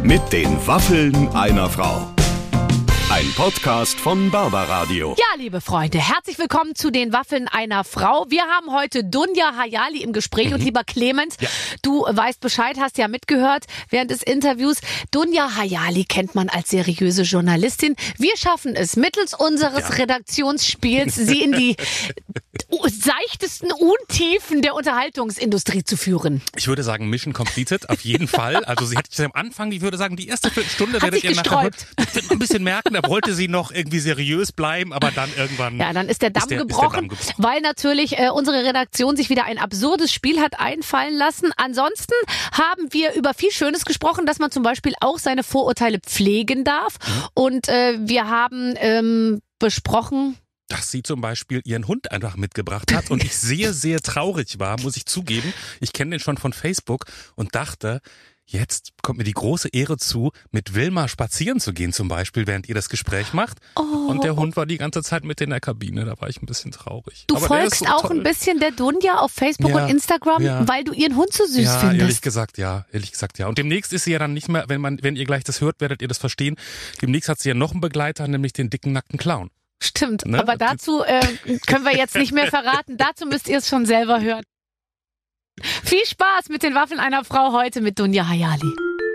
Mit den Waffeln einer Frau. Ein Podcast von Barbaradio. Ja, liebe Freunde, herzlich willkommen zu den Waffeln einer Frau. Wir haben heute Dunja Hayali im Gespräch und lieber Clemens, du weißt Bescheid, hast ja mitgehört während des Interviews. Dunja Hayali kennt man als seriöse Journalistin. Wir schaffen es mittels unseres Redaktionsspiels, sie in die seichtesten Untiefen der Unterhaltungsindustrie zu führen. Ich würde sagen, Mission completed, auf jeden Fall. Also sie hätte am Anfang, ich würde sagen, die erste Viertelstunde werdet ihr nachher ein bisschen merken, da wollte sie noch irgendwie seriös bleiben, aber dann irgendwann... Ja, dann ist der Damm gebrochen, weil natürlich unsere Redaktion sich wieder ein absurdes Spiel hat einfallen lassen. Ansonsten haben wir über viel Schönes gesprochen, dass man zum Beispiel auch seine Vorurteile pflegen darf. Und wir haben besprochen... dass sie zum Beispiel ihren Hund einfach mitgebracht hat und ich sehr traurig war, muss ich zugeben. Ich kenne den schon von Facebook und dachte, jetzt kommt mir die große Ehre zu, mit Wilma spazieren zu gehen zum Beispiel, während ihr das Gespräch macht. Und der Hund war die ganze Zeit mit in der Kabine, da war ich ein bisschen traurig. Du folgst auch toll. Ein bisschen der Dunja auf Facebook und Instagram, weil du ihren Hund so süß findest. Ehrlich gesagt, ja. Und demnächst ist sie ja dann nicht mehr, wenn ihr gleich das hört, werdet ihr das verstehen. Demnächst hat sie ja noch einen Begleiter, nämlich den dicken, nackten Clown. Stimmt, ne? Aber dazu können wir jetzt nicht mehr verraten. Dazu müsst ihr es schon selber hören. Viel Spaß mit den Waffeln einer Frau heute mit Dunja Hayali.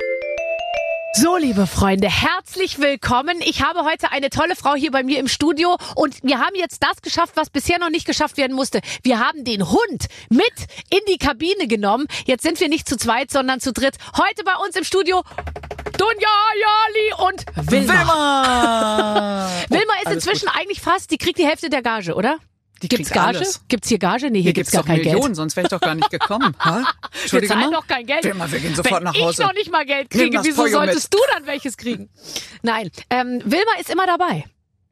So, liebe Freunde, herzlich willkommen. Ich habe heute eine tolle Frau hier bei mir im Studio und wir haben jetzt das geschafft, was bisher noch nicht geschafft werden musste. Wir haben den Hund mit in die Kabine genommen. Jetzt sind wir nicht zu zweit, sondern zu dritt. Heute bei uns im Studio Dunja Hayali und Wilma. Wilma ist inzwischen eigentlich fast, die kriegt die Hälfte der Gage, oder? Gibt's Gage? Alles. Gibt's hier Gage? Nee, hier gibt's gar kein Millionen, Geld. Sonst wäre ich doch gar nicht gekommen. Wir zahlen doch kein Geld. Wir gehen sofort nach Hause. Wenn ich noch nicht mal Geld kriege, wieso solltest du dann welches kriegen? Nein, Wilma ist immer dabei.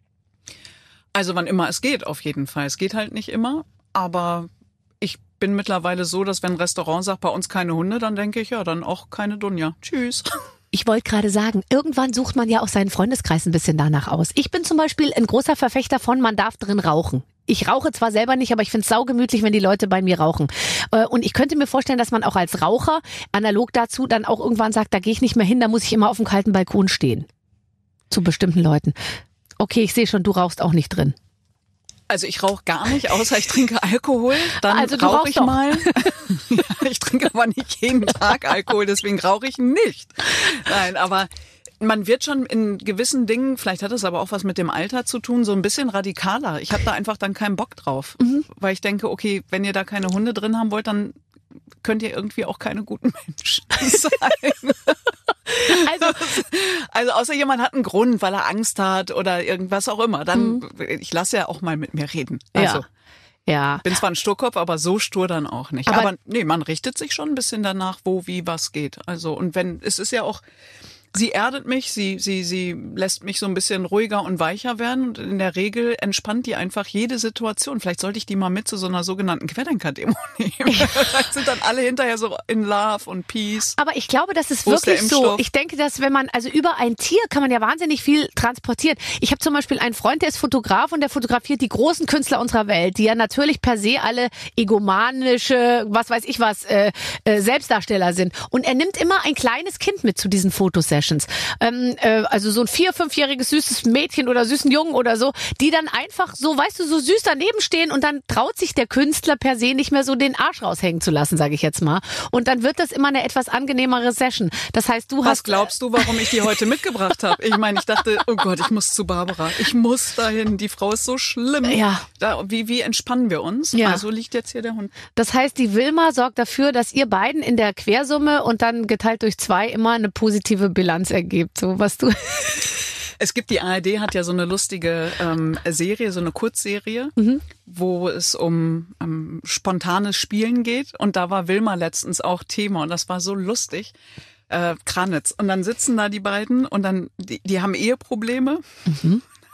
Also wann immer es geht, auf jeden Fall. Es geht halt nicht immer, aber ich bin mittlerweile so, dass wenn ein Restaurant sagt, bei uns keine Hunde, dann denke ich, ja, dann auch keine Dunja. Tschüss. Ich wollte gerade sagen, irgendwann sucht man ja auch seinen Freundeskreis ein bisschen danach aus. Ich bin zum Beispiel ein großer Verfechter von, man darf drin rauchen. Ich rauche zwar selber nicht, aber ich finde es saugemütlich, wenn die Leute bei mir rauchen. Und ich könnte mir vorstellen, dass man auch als Raucher analog dazu dann auch irgendwann sagt, da gehe ich nicht mehr hin, da muss ich immer auf dem kalten Balkon stehen. Zu bestimmten Leuten. Okay, ich sehe schon, du rauchst auch nicht drin. Also ich rauche gar nicht, außer ich trinke Alkohol. Dann also du rauche ich doch. mal. Ja, ich trinke aber nicht jeden Tag Alkohol, deswegen rauche ich nicht. Nein, aber man wird schon in gewissen Dingen, vielleicht hat es aber auch was mit dem Alter zu tun, so ein bisschen radikaler. Ich habe da einfach dann keinen Bock drauf, weil ich denke, okay, wenn ihr da keine Hunde drin haben wollt, könnt ihr irgendwie auch keine guten Menschen sein. Also außer jemand hat einen Grund, weil er Angst hat oder irgendwas auch immer, dann ich lasse ja auch mal mit mir reden. Also bin zwar ein Sturkopf, aber so stur dann auch nicht. Aber nee, man richtet sich schon ein bisschen danach, wo, wie, was geht. Also und es ist ja auch, sie erdet mich, sie lässt mich so ein bisschen ruhiger und weicher werden und in der Regel entspannt die einfach jede Situation. Vielleicht sollte ich die mal mit zu so einer sogenannten Querdenker-Demo nehmen. Vielleicht sind dann alle hinterher so in Love und Peace. Aber ich glaube, das ist wirklich so. Ich denke, dass wenn man, also über ein Tier kann man ja wahnsinnig viel transportieren. Ich habe zum Beispiel einen Freund, der ist Fotograf und der fotografiert die großen Künstler unserer Welt, die ja natürlich per se alle egomanische, was weiß ich was, Selbstdarsteller sind. Und er nimmt immer ein kleines Kind mit zu diesen Fotosessions. Also so ein 4-, 5-jähriges süßes Mädchen oder süßen Jungen oder so, die dann einfach so, weißt du, so süß daneben stehen und dann traut sich der Künstler per se nicht mehr so den Arsch raushängen zu lassen, sage ich jetzt mal. Und dann wird das immer eine etwas angenehmere Session. Das heißt, Was glaubst du, warum ich die heute mitgebracht habe? Ich meine, ich dachte, oh Gott, ich muss zu Barbara. Ich muss dahin. Die Frau ist so schlimm. Ja. Wie entspannen wir uns? Ja. Also liegt jetzt hier der Hund. Das heißt, die Wilma sorgt dafür, dass ihr beiden in der Quersumme und dann geteilt durch 2 immer eine positive Bilanz ergibt, so was du. Es gibt, die ARD hat ja so eine lustige Serie, so eine Kurzserie, wo es um spontanes Spielen geht und da war Wilma letztens auch Thema und das war so lustig. Kranitz. Und dann sitzen da die beiden und dann, die haben Eheprobleme.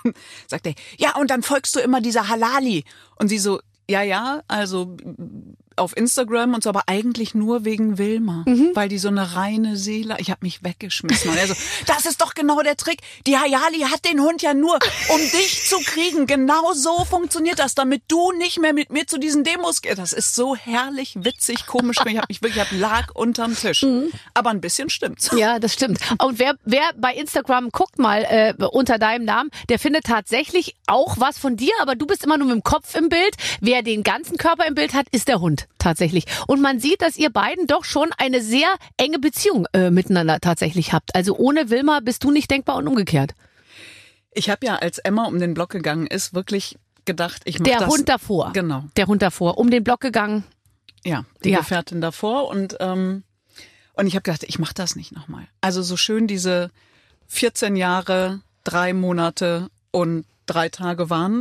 Sagt er, ja und dann folgst du immer dieser Halali. Und sie so, ja, also auf Instagram und so, aber eigentlich nur wegen Wilma, weil die so eine reine Seele, ich habe mich weggeschmissen. Und er so, das ist doch genau der Trick. Die Hayali hat den Hund ja nur, um dich zu kriegen. Genau so funktioniert das, damit du nicht mehr mit mir zu diesen Demos gehst. Das ist so herrlich, witzig, komisch. Ich lag unterm Tisch. Aber ein bisschen stimmt's. Ja, das stimmt. Und wer bei Instagram guckt mal unter deinem Namen, der findet tatsächlich auch was von dir, aber du bist immer nur mit dem Kopf im Bild. Wer den ganzen Körper im Bild hat, ist der Hund tatsächlich. Und man sieht, dass ihr beiden doch schon eine sehr enge Beziehung miteinander tatsächlich habt. Also ohne Wilma bist du nicht denkbar und umgekehrt. Ich habe ja, als Emma um den Block gegangen ist, wirklich gedacht, ich mache das. Der Hund davor. Genau. Der Hund davor. Um den Block gegangen. Ja, die Gefährtin davor. Und ich habe gedacht, ich mache das nicht nochmal. Also so schön diese 14 Jahre, 3 Monate und 3 Tage waren,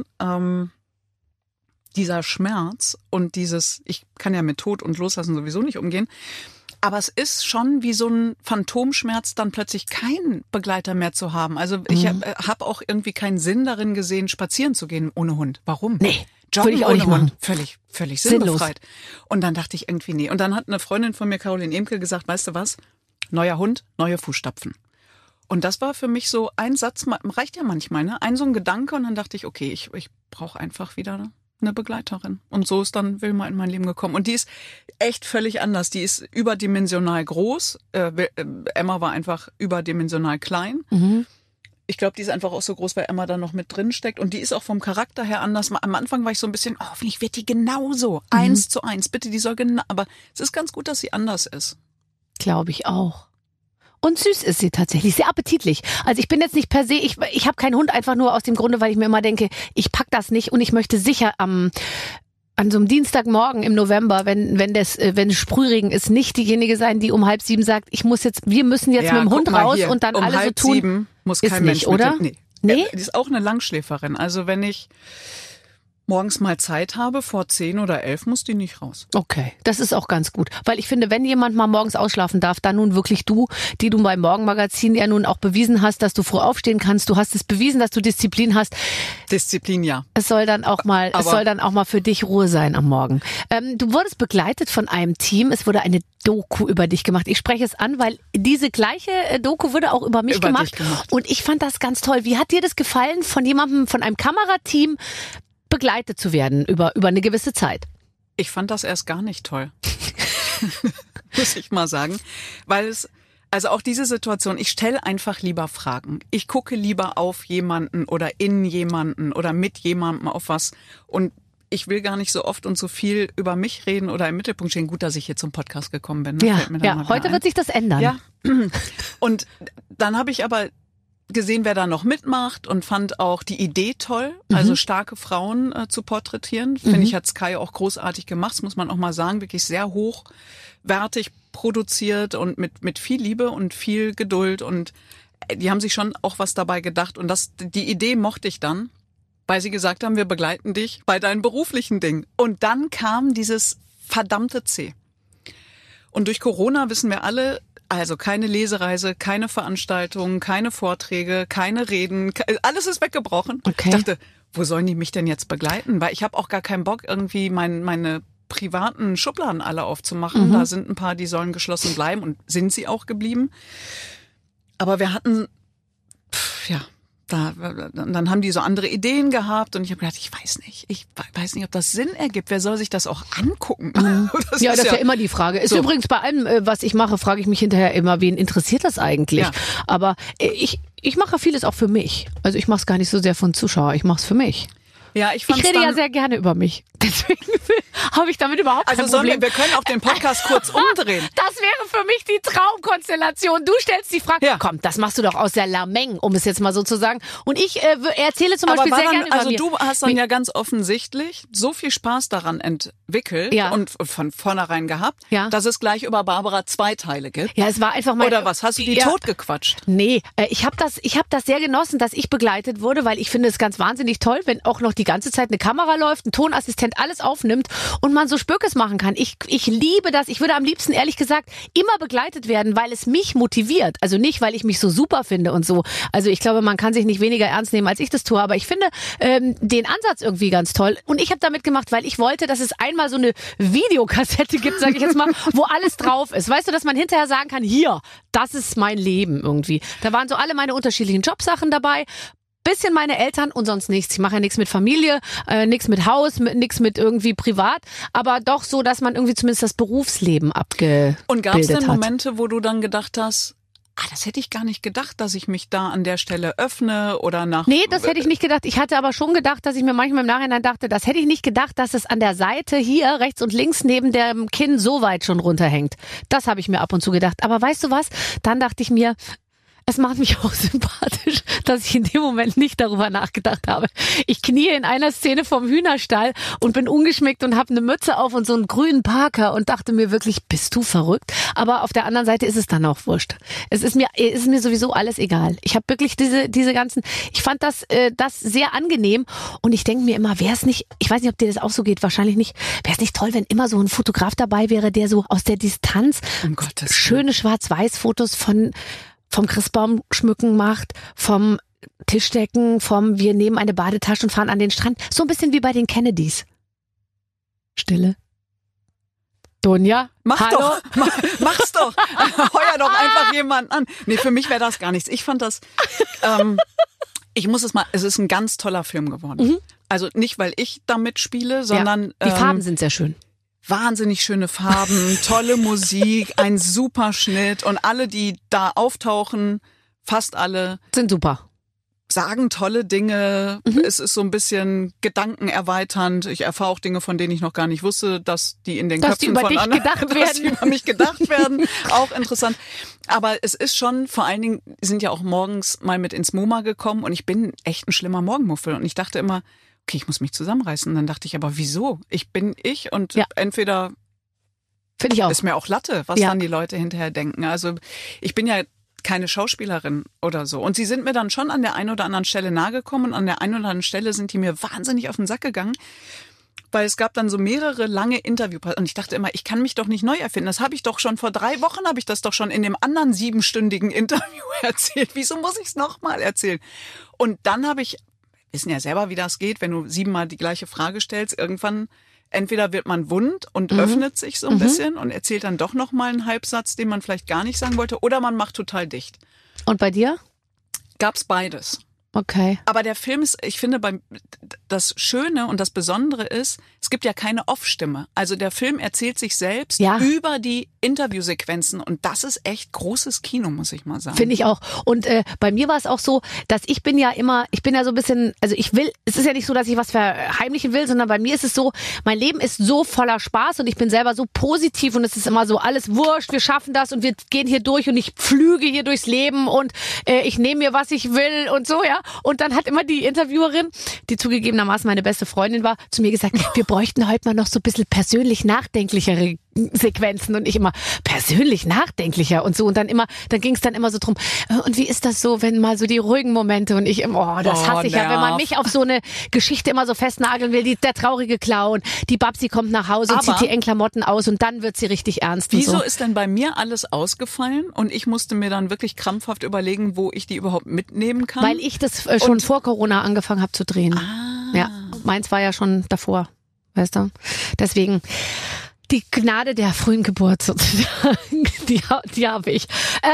dieser Schmerz und dieses, ich kann ja mit Tod und Loslassen sowieso nicht umgehen, aber es ist schon wie so ein Phantomschmerz, dann plötzlich keinen Begleiter mehr zu haben. Also ich hab auch irgendwie keinen Sinn darin gesehen, spazieren zu gehen ohne Hund. Warum? Nee, Joggen würde ich auch nicht machen. Völlig sinnbefreit. Und dann dachte ich irgendwie, nee. Und dann hat eine Freundin von mir, Caroline Emke, gesagt, weißt du was? Neuer Hund, neue Fußstapfen. Und das war für mich so ein Satz, reicht ja manchmal, ne? So ein Gedanke und dann dachte ich, okay, ich brauche einfach wieder eine Begleiterin. Und so ist dann Wilma in mein Leben gekommen. Und die ist echt völlig anders. Die ist überdimensional groß. Emma war einfach überdimensional klein. Ich glaube, die ist einfach auch so groß, weil Emma da noch mit drin steckt. Und die ist auch vom Charakter her anders. Am Anfang war ich so ein bisschen, hoffentlich wird die genauso. 1:1. Bitte, die soll genau. Aber es ist ganz gut, dass sie anders ist. Glaube ich auch. Und süß ist sie tatsächlich, sehr appetitlich. Also ich bin jetzt nicht per se, ich habe keinen Hund einfach nur aus dem Grunde, weil ich mir immer denke, ich pack das nicht und ich möchte sicher an so einem Dienstagmorgen im November, wenn Sprühregen ist, nicht diejenige sein, die um 6:30 sagt, wir müssen jetzt mit dem Hund raus hier, und dann alle so tun. 6:30 muss kein ist Mensch nicht, oder? Nee? Die ist auch eine Langschläferin. Also wenn ich morgens mal Zeit habe, vor 10 oder 11 muss die nicht raus. Okay, das ist auch ganz gut. Weil ich finde, wenn jemand mal morgens ausschlafen darf, dann nun wirklich du, die du beim Morgenmagazin ja nun auch bewiesen hast, dass du früh aufstehen kannst. Du hast es bewiesen, dass du Disziplin hast. Disziplin, ja. Es soll dann auch mal für dich Ruhe sein am Morgen. Du wurdest begleitet von einem Team. Es wurde eine Doku über dich gemacht. Ich spreche es an, weil diese gleiche Doku wurde auch über mich gemacht. Und ich fand das ganz toll. Wie hat dir das gefallen, von einem Kamerateam begleitet zu werden über eine gewisse Zeit? Ich fand das erst gar nicht toll. Muss ich mal sagen. Weil also auch diese Situation, ich stelle einfach lieber Fragen. Ich gucke lieber auf jemanden oder in jemanden oder mit jemandem auf was. Und ich will gar nicht so oft und so viel über mich reden oder im Mittelpunkt stehen. Gut, dass ich hier zum Podcast gekommen bin. Ja, heute wird sich das ändern. Ja. Und dann habe ich aber gesehen, wer da noch mitmacht und fand auch die Idee toll, also starke Frauen zu porträtieren. Finde ich, hat Sky auch großartig gemacht, das muss man auch mal sagen, wirklich sehr hochwertig produziert und mit viel Liebe und viel Geduld und die haben sich schon auch was dabei gedacht und die Idee mochte ich dann, weil sie gesagt haben, wir begleiten dich bei deinen beruflichen Dingen. Und dann kam dieses verdammte C. Und durch Corona wissen wir alle, also keine Lesereise, keine Veranstaltungen, keine Vorträge, keine Reden, alles ist weggebrochen. Okay. Ich dachte, wo sollen die mich denn jetzt begleiten? Weil ich habe auch gar keinen Bock, irgendwie meine privaten Schubladen alle aufzumachen. Da sind ein paar, die sollen geschlossen bleiben und sind sie auch geblieben. Aber wir hatten, dann haben die so andere Ideen gehabt und ich habe gedacht, ich weiß nicht, ob das Sinn ergibt. Wer soll sich das auch angucken? Das ist ja immer die Frage. Ist übrigens bei allem, was ich mache, frage ich mich hinterher immer, wen interessiert das eigentlich? Ja. Aber ich mache vieles auch für mich. Also ich mache es gar nicht so sehr von Zuschauer, ich mache es für mich. Ja, ich rede ja sehr gerne über mich. Deswegen habe ich damit überhaupt kein Problem. Wir können auch den Podcast kurz umdrehen. Das wäre für mich die Traumkonstellation. Du stellst die Frage, komm, das machst du doch aus der Lameng, um es jetzt mal so zu sagen. Und ich erzähle zum Beispiel sehr gerne über mir. Du hast dann ja ganz offensichtlich so viel Spaß daran entwickelt und von vornherein gehabt, dass es gleich über Barbara 2 Teile gibt. Ja, es war einfach mal. Oder was? Hast du die totgequatscht? Nee, ich habe das sehr genossen, dass ich begleitet wurde, weil ich finde es ganz wahnsinnig toll, wenn auch noch die ganze Zeit eine Kamera läuft, ein Tonassistent alles aufnimmt und man so Spökes machen kann. Ich liebe das. Ich würde am liebsten, ehrlich gesagt, immer begleitet werden, weil es mich motiviert. Also nicht, weil ich mich so super finde und so. Also ich glaube, man kann sich nicht weniger ernst nehmen, als ich das tue. Aber ich finde den Ansatz irgendwie ganz toll. Und ich habe damit gemacht, weil ich wollte, dass es einmal so eine Videokassette gibt, sage ich jetzt mal, wo alles drauf ist. Weißt du, dass man hinterher sagen kann, hier, das ist mein Leben irgendwie. Da waren so alle meine unterschiedlichen Jobsachen dabei. Bisschen meine Eltern und sonst nichts. Ich mache ja nichts mit Familie, nichts mit Haus, nichts mit irgendwie privat, aber doch so, dass man irgendwie zumindest das Berufsleben abgebildet hat. Und gab es denn Momente, wo du dann gedacht hast, das hätte ich gar nicht gedacht, dass ich mich da an der Stelle öffne oder nach... Nee, das hätte ich nicht gedacht. Ich hatte aber schon gedacht, dass ich mir manchmal im Nachhinein dachte, das hätte ich nicht gedacht, dass es an der Seite hier rechts und links neben dem Kinn so weit schon runterhängt. Das habe ich mir ab und zu gedacht. Aber weißt du was? Dann dachte ich mir, es macht mich auch sympathisch, dass ich in dem Moment nicht darüber nachgedacht habe. Ich knie in einer Szene vom Hühnerstall und bin ungeschminkt und habe eine Mütze auf und so einen grünen Parker und dachte mir wirklich, bist du verrückt? Aber auf der anderen Seite ist es dann auch wurscht. Es ist mir sowieso alles egal. Ich habe wirklich diese ganzen, ich fand das sehr angenehm und ich denke mir immer, wäre es nicht, ich weiß nicht, ob dir das auch so geht, wahrscheinlich nicht, wäre es nicht toll, wenn immer so ein Fotograf dabei wäre, der so aus der Distanz schöne Schwarz-Weiß-Fotos vom Christbaum schmücken macht, vom Tischdecken, wir nehmen eine Badetasche und fahren an den Strand. So ein bisschen wie bei den Kennedys. Stille. Donja, hallo? Mach's doch. Heuer doch einfach jemanden an. Nee, für mich wäre das gar nichts. Ich fand das, es ist ein ganz toller Film geworden. Mhm. Also nicht, weil ich da mitspiele, sondern... Ja, die Farben sind sehr schön. Wahnsinnig schöne Farben, tolle Musik, ein super Schnitt und alle, die da auftauchen, fast alle sind super. Sagen tolle Dinge. Mhm. Es ist so ein bisschen gedankenerweiternd. Ich erfahre auch Dinge, von denen ich noch gar nicht wusste, dass die in den Köpfen von anderen, dass die über mich gedacht werden. Auch interessant. Aber es ist schon, vor allen Dingen sind ja auch morgens mal mit ins MoMA gekommen und ich bin echt ein schlimmer Morgenmuffel und ich dachte immer, okay, ich muss mich zusammenreißen. Dann dachte ich, aber wieso? Ich bin ich und entweder finde ich auch. Ist mir auch Latte, was dann die Leute hinterher denken. Also ich bin ja keine Schauspielerin oder so. Und sie sind mir dann schon an der einen oder anderen Stelle nahegekommen und an der einen oder anderen Stelle sind die mir wahnsinnig auf den Sack gegangen. Weil es gab dann so mehrere lange Interviews und ich dachte immer, ich kann mich doch nicht neu erfinden. Das habe ich doch schon vor 3 Wochen, habe ich das doch schon in dem anderen 7-stündigen Interview erzählt. Wieso muss ich es nochmal erzählen? Und dann habe ich wissen ja selber, wie das geht, wenn du 7-mal die gleiche Frage stellst. Irgendwann, entweder wird man wund und öffnet sich so ein bisschen und erzählt dann doch nochmal einen Halbsatz, den man vielleicht gar nicht sagen wollte, oder man macht total dicht. Und bei dir? Gab's beides. Okay. Aber der Film ist, ich finde, das Schöne und das Besondere ist, es gibt ja keine Off-Stimme. Also der Film erzählt sich selbst über die Interviewsequenzen und das ist echt großes Kino, muss ich mal sagen. Finde ich auch. Und bei mir war es auch so, dass ich bin ja so ein bisschen, also es ist ja nicht so, dass ich was verheimlichen will, sondern bei mir ist es so, mein Leben ist so voller Spaß und ich bin selber so positiv und es ist immer so, alles wurscht, wir schaffen das und wir gehen hier durch und ich pflüge hier durchs Leben und ich nehme mir, was ich will und so, ja. Und dann hat immer die Interviewerin, die zugegebenermaßen meine beste Freundin war, zu mir gesagt, wir bräuchten heute mal noch so ein bisschen persönlich nachdenklichere Sequenzen und ich immer persönlich nachdenklicher und so und dann ging es dann immer so drum, und wie ist das so, wenn mal so die ruhigen Momente und ich immer, das hasse ich ja, wenn man mich auf so eine Geschichte immer so festnageln will, der traurige Clown, die Babsi kommt nach Hause und zieht die engen Klamotten aus und dann wird sie richtig ernst. Wieso ist denn bei mir alles ausgefallen und ich musste mir dann wirklich krampfhaft überlegen, wo ich die überhaupt mitnehmen kann? Weil ich das schon vor Corona angefangen habe zu drehen. Ja, meins war ja schon davor, weißt du? Deswegen die Gnade der frühen Geburt sozusagen, die habe ich.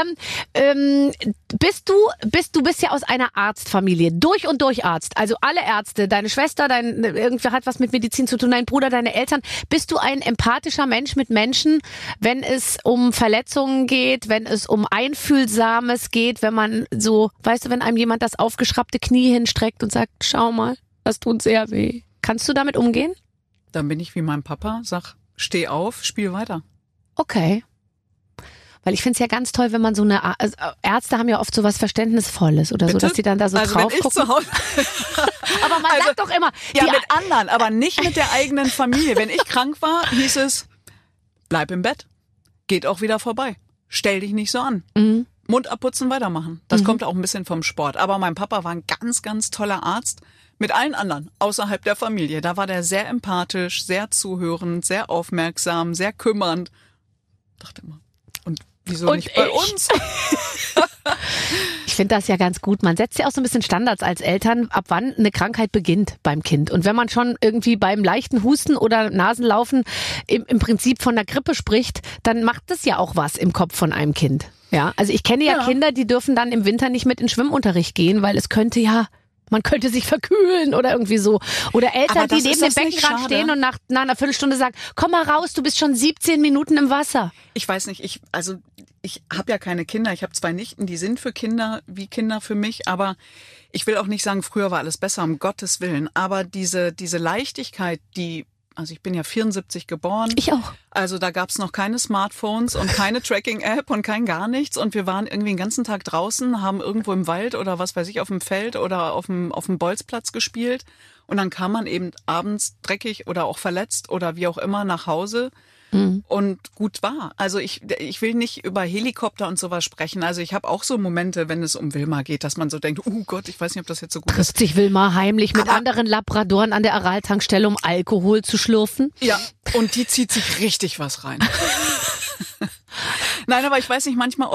Du bist ja aus einer Arztfamilie, durch und durch Arzt. Also alle Ärzte, deine Schwester, irgendwer hat was mit Medizin zu tun, dein Bruder, deine Eltern. Bist du ein empathischer Mensch mit Menschen, wenn es um Verletzungen geht, wenn es um Einfühlsames geht, wenn man so, weißt du, wenn einem jemand das aufgeschraubte Knie hinstreckt und sagt, schau mal, das tut sehr weh. Kannst du damit umgehen? Dann bin ich wie mein Papa, sag, steh auf, spiel weiter. Okay. Weil ich finde es ja ganz toll, wenn man so also Ärzte haben ja oft so was Verständnisvolles oder so, dass die dann da so drauf gucken. Zu Hause aber man sagt doch immer... Ja, mit anderen, aber nicht mit der eigenen Familie. Wenn ich krank war, hieß es, bleib im Bett. Geht auch wieder vorbei. Stell dich nicht so an. Mhm. Mund abputzen, weitermachen. Das kommt auch ein bisschen vom Sport. Aber mein Papa war ein ganz, ganz toller Arzt mit allen anderen außerhalb der Familie. Da war der sehr empathisch, sehr zuhörend, sehr aufmerksam, sehr kümmernd. Dachte immer, und wieso nicht bei uns? Ich finde das ja ganz gut. Man setzt ja auch so ein bisschen Standards als Eltern, ab wann eine Krankheit beginnt beim Kind. Und wenn man schon irgendwie beim leichten Husten oder Nasenlaufen im Prinzip von der Grippe spricht, dann macht das ja auch was im Kopf von einem Kind. Ja, also ich kenne ja Kinder, die dürfen dann im Winter nicht mit in den Schwimmunterricht gehen, weil es könnte man könnte sich verkühlen oder irgendwie so. Oder Eltern, die neben dem Beckenrand stehen und nach einer Viertelstunde sagen, komm mal raus, du bist schon 17 Minuten im Wasser. Ich weiß nicht, ich habe ja keine Kinder. Ich habe 2 Nichten, die sind für Kinder wie Kinder für mich. Aber ich will auch nicht sagen, früher war alles besser, um Gottes Willen. Aber diese Leichtigkeit, also ich bin ja 74 geboren. Ich auch. Also da gab's noch keine Smartphones und keine Tracking-App und kein gar nichts. Und wir waren irgendwie den ganzen Tag draußen, haben irgendwo im Wald oder was weiß ich, auf dem Feld oder auf dem Bolzplatz gespielt. Und dann kam man eben abends dreckig oder auch verletzt oder wie auch immer nach Hause. Und gut war. Also ich will nicht über Helikopter und sowas sprechen. Also ich habe auch so Momente, wenn es um Wilma geht, dass man so denkt, oh Gott, ich weiß nicht, ob das jetzt so gut ist. Trifft sich Wilma heimlich mit anderen Labradoren an der Aral-Tankstelle, um Alkohol zu schlürfen? Ja, und die zieht sich richtig was rein. Nein, aber ich weiß nicht manchmal,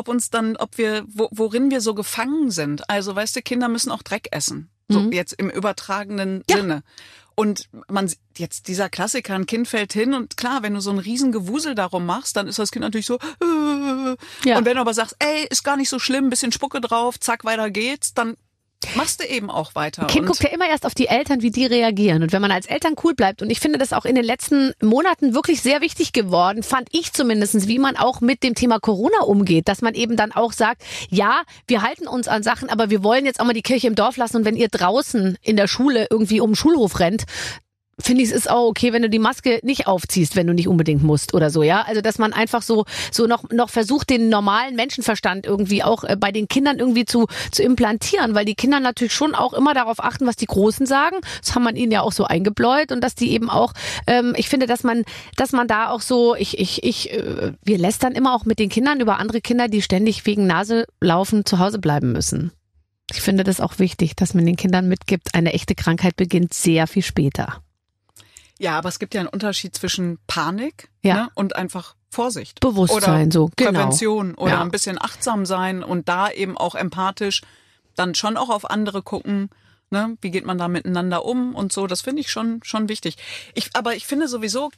worin wir so gefangen sind. Also weißt du, Kinder müssen auch Dreck essen. So jetzt im übertragenen Sinne. Und jetzt dieser Klassiker, ein Kind fällt hin und klar, wenn du so ein riesen Gewusel darum machst, dann ist das Kind natürlich so, Und wenn du aber sagst, ey, ist gar nicht so schlimm, ein bisschen Spucke drauf, zack, weiter geht's, dann machst du eben auch weiter. Kind guckt ja immer erst auf die Eltern, wie die reagieren. Und wenn man als Eltern cool bleibt, und ich finde das auch in den letzten Monaten wirklich sehr wichtig geworden, fand ich zumindest, wie man auch mit dem Thema Corona umgeht, dass man eben dann auch sagt, ja, wir halten uns an Sachen, aber wir wollen jetzt auch mal die Kirche im Dorf lassen. Und wenn ihr draußen in der Schule irgendwie um den Schulhof rennt, finde ich, es ist auch okay, wenn du die Maske nicht aufziehst, wenn du nicht unbedingt musst oder so, ja. Also, dass man einfach so noch versucht, den normalen Menschenverstand irgendwie auch bei den Kindern irgendwie zu implantieren, weil die Kinder natürlich schon auch immer darauf achten, was die Großen sagen. Das haben man ihnen ja auch so eingebläut und dass die eben auch, ich finde, dass man da auch so, wir lästern immer auch mit den Kindern über andere Kinder, die ständig wegen Naselaufen zu Hause bleiben müssen. Ich finde das auch wichtig, dass man den Kindern mitgibt, eine echte Krankheit beginnt sehr viel später. Ja, aber es gibt ja einen Unterschied zwischen Panik und einfach Vorsicht. Bewusstsein, oder Prävention oder ein bisschen achtsam sein und da eben auch empathisch dann schon auch auf andere gucken. Ne? Wie geht man da miteinander um und so? Das finde ich schon wichtig. Aber ich finde sowieso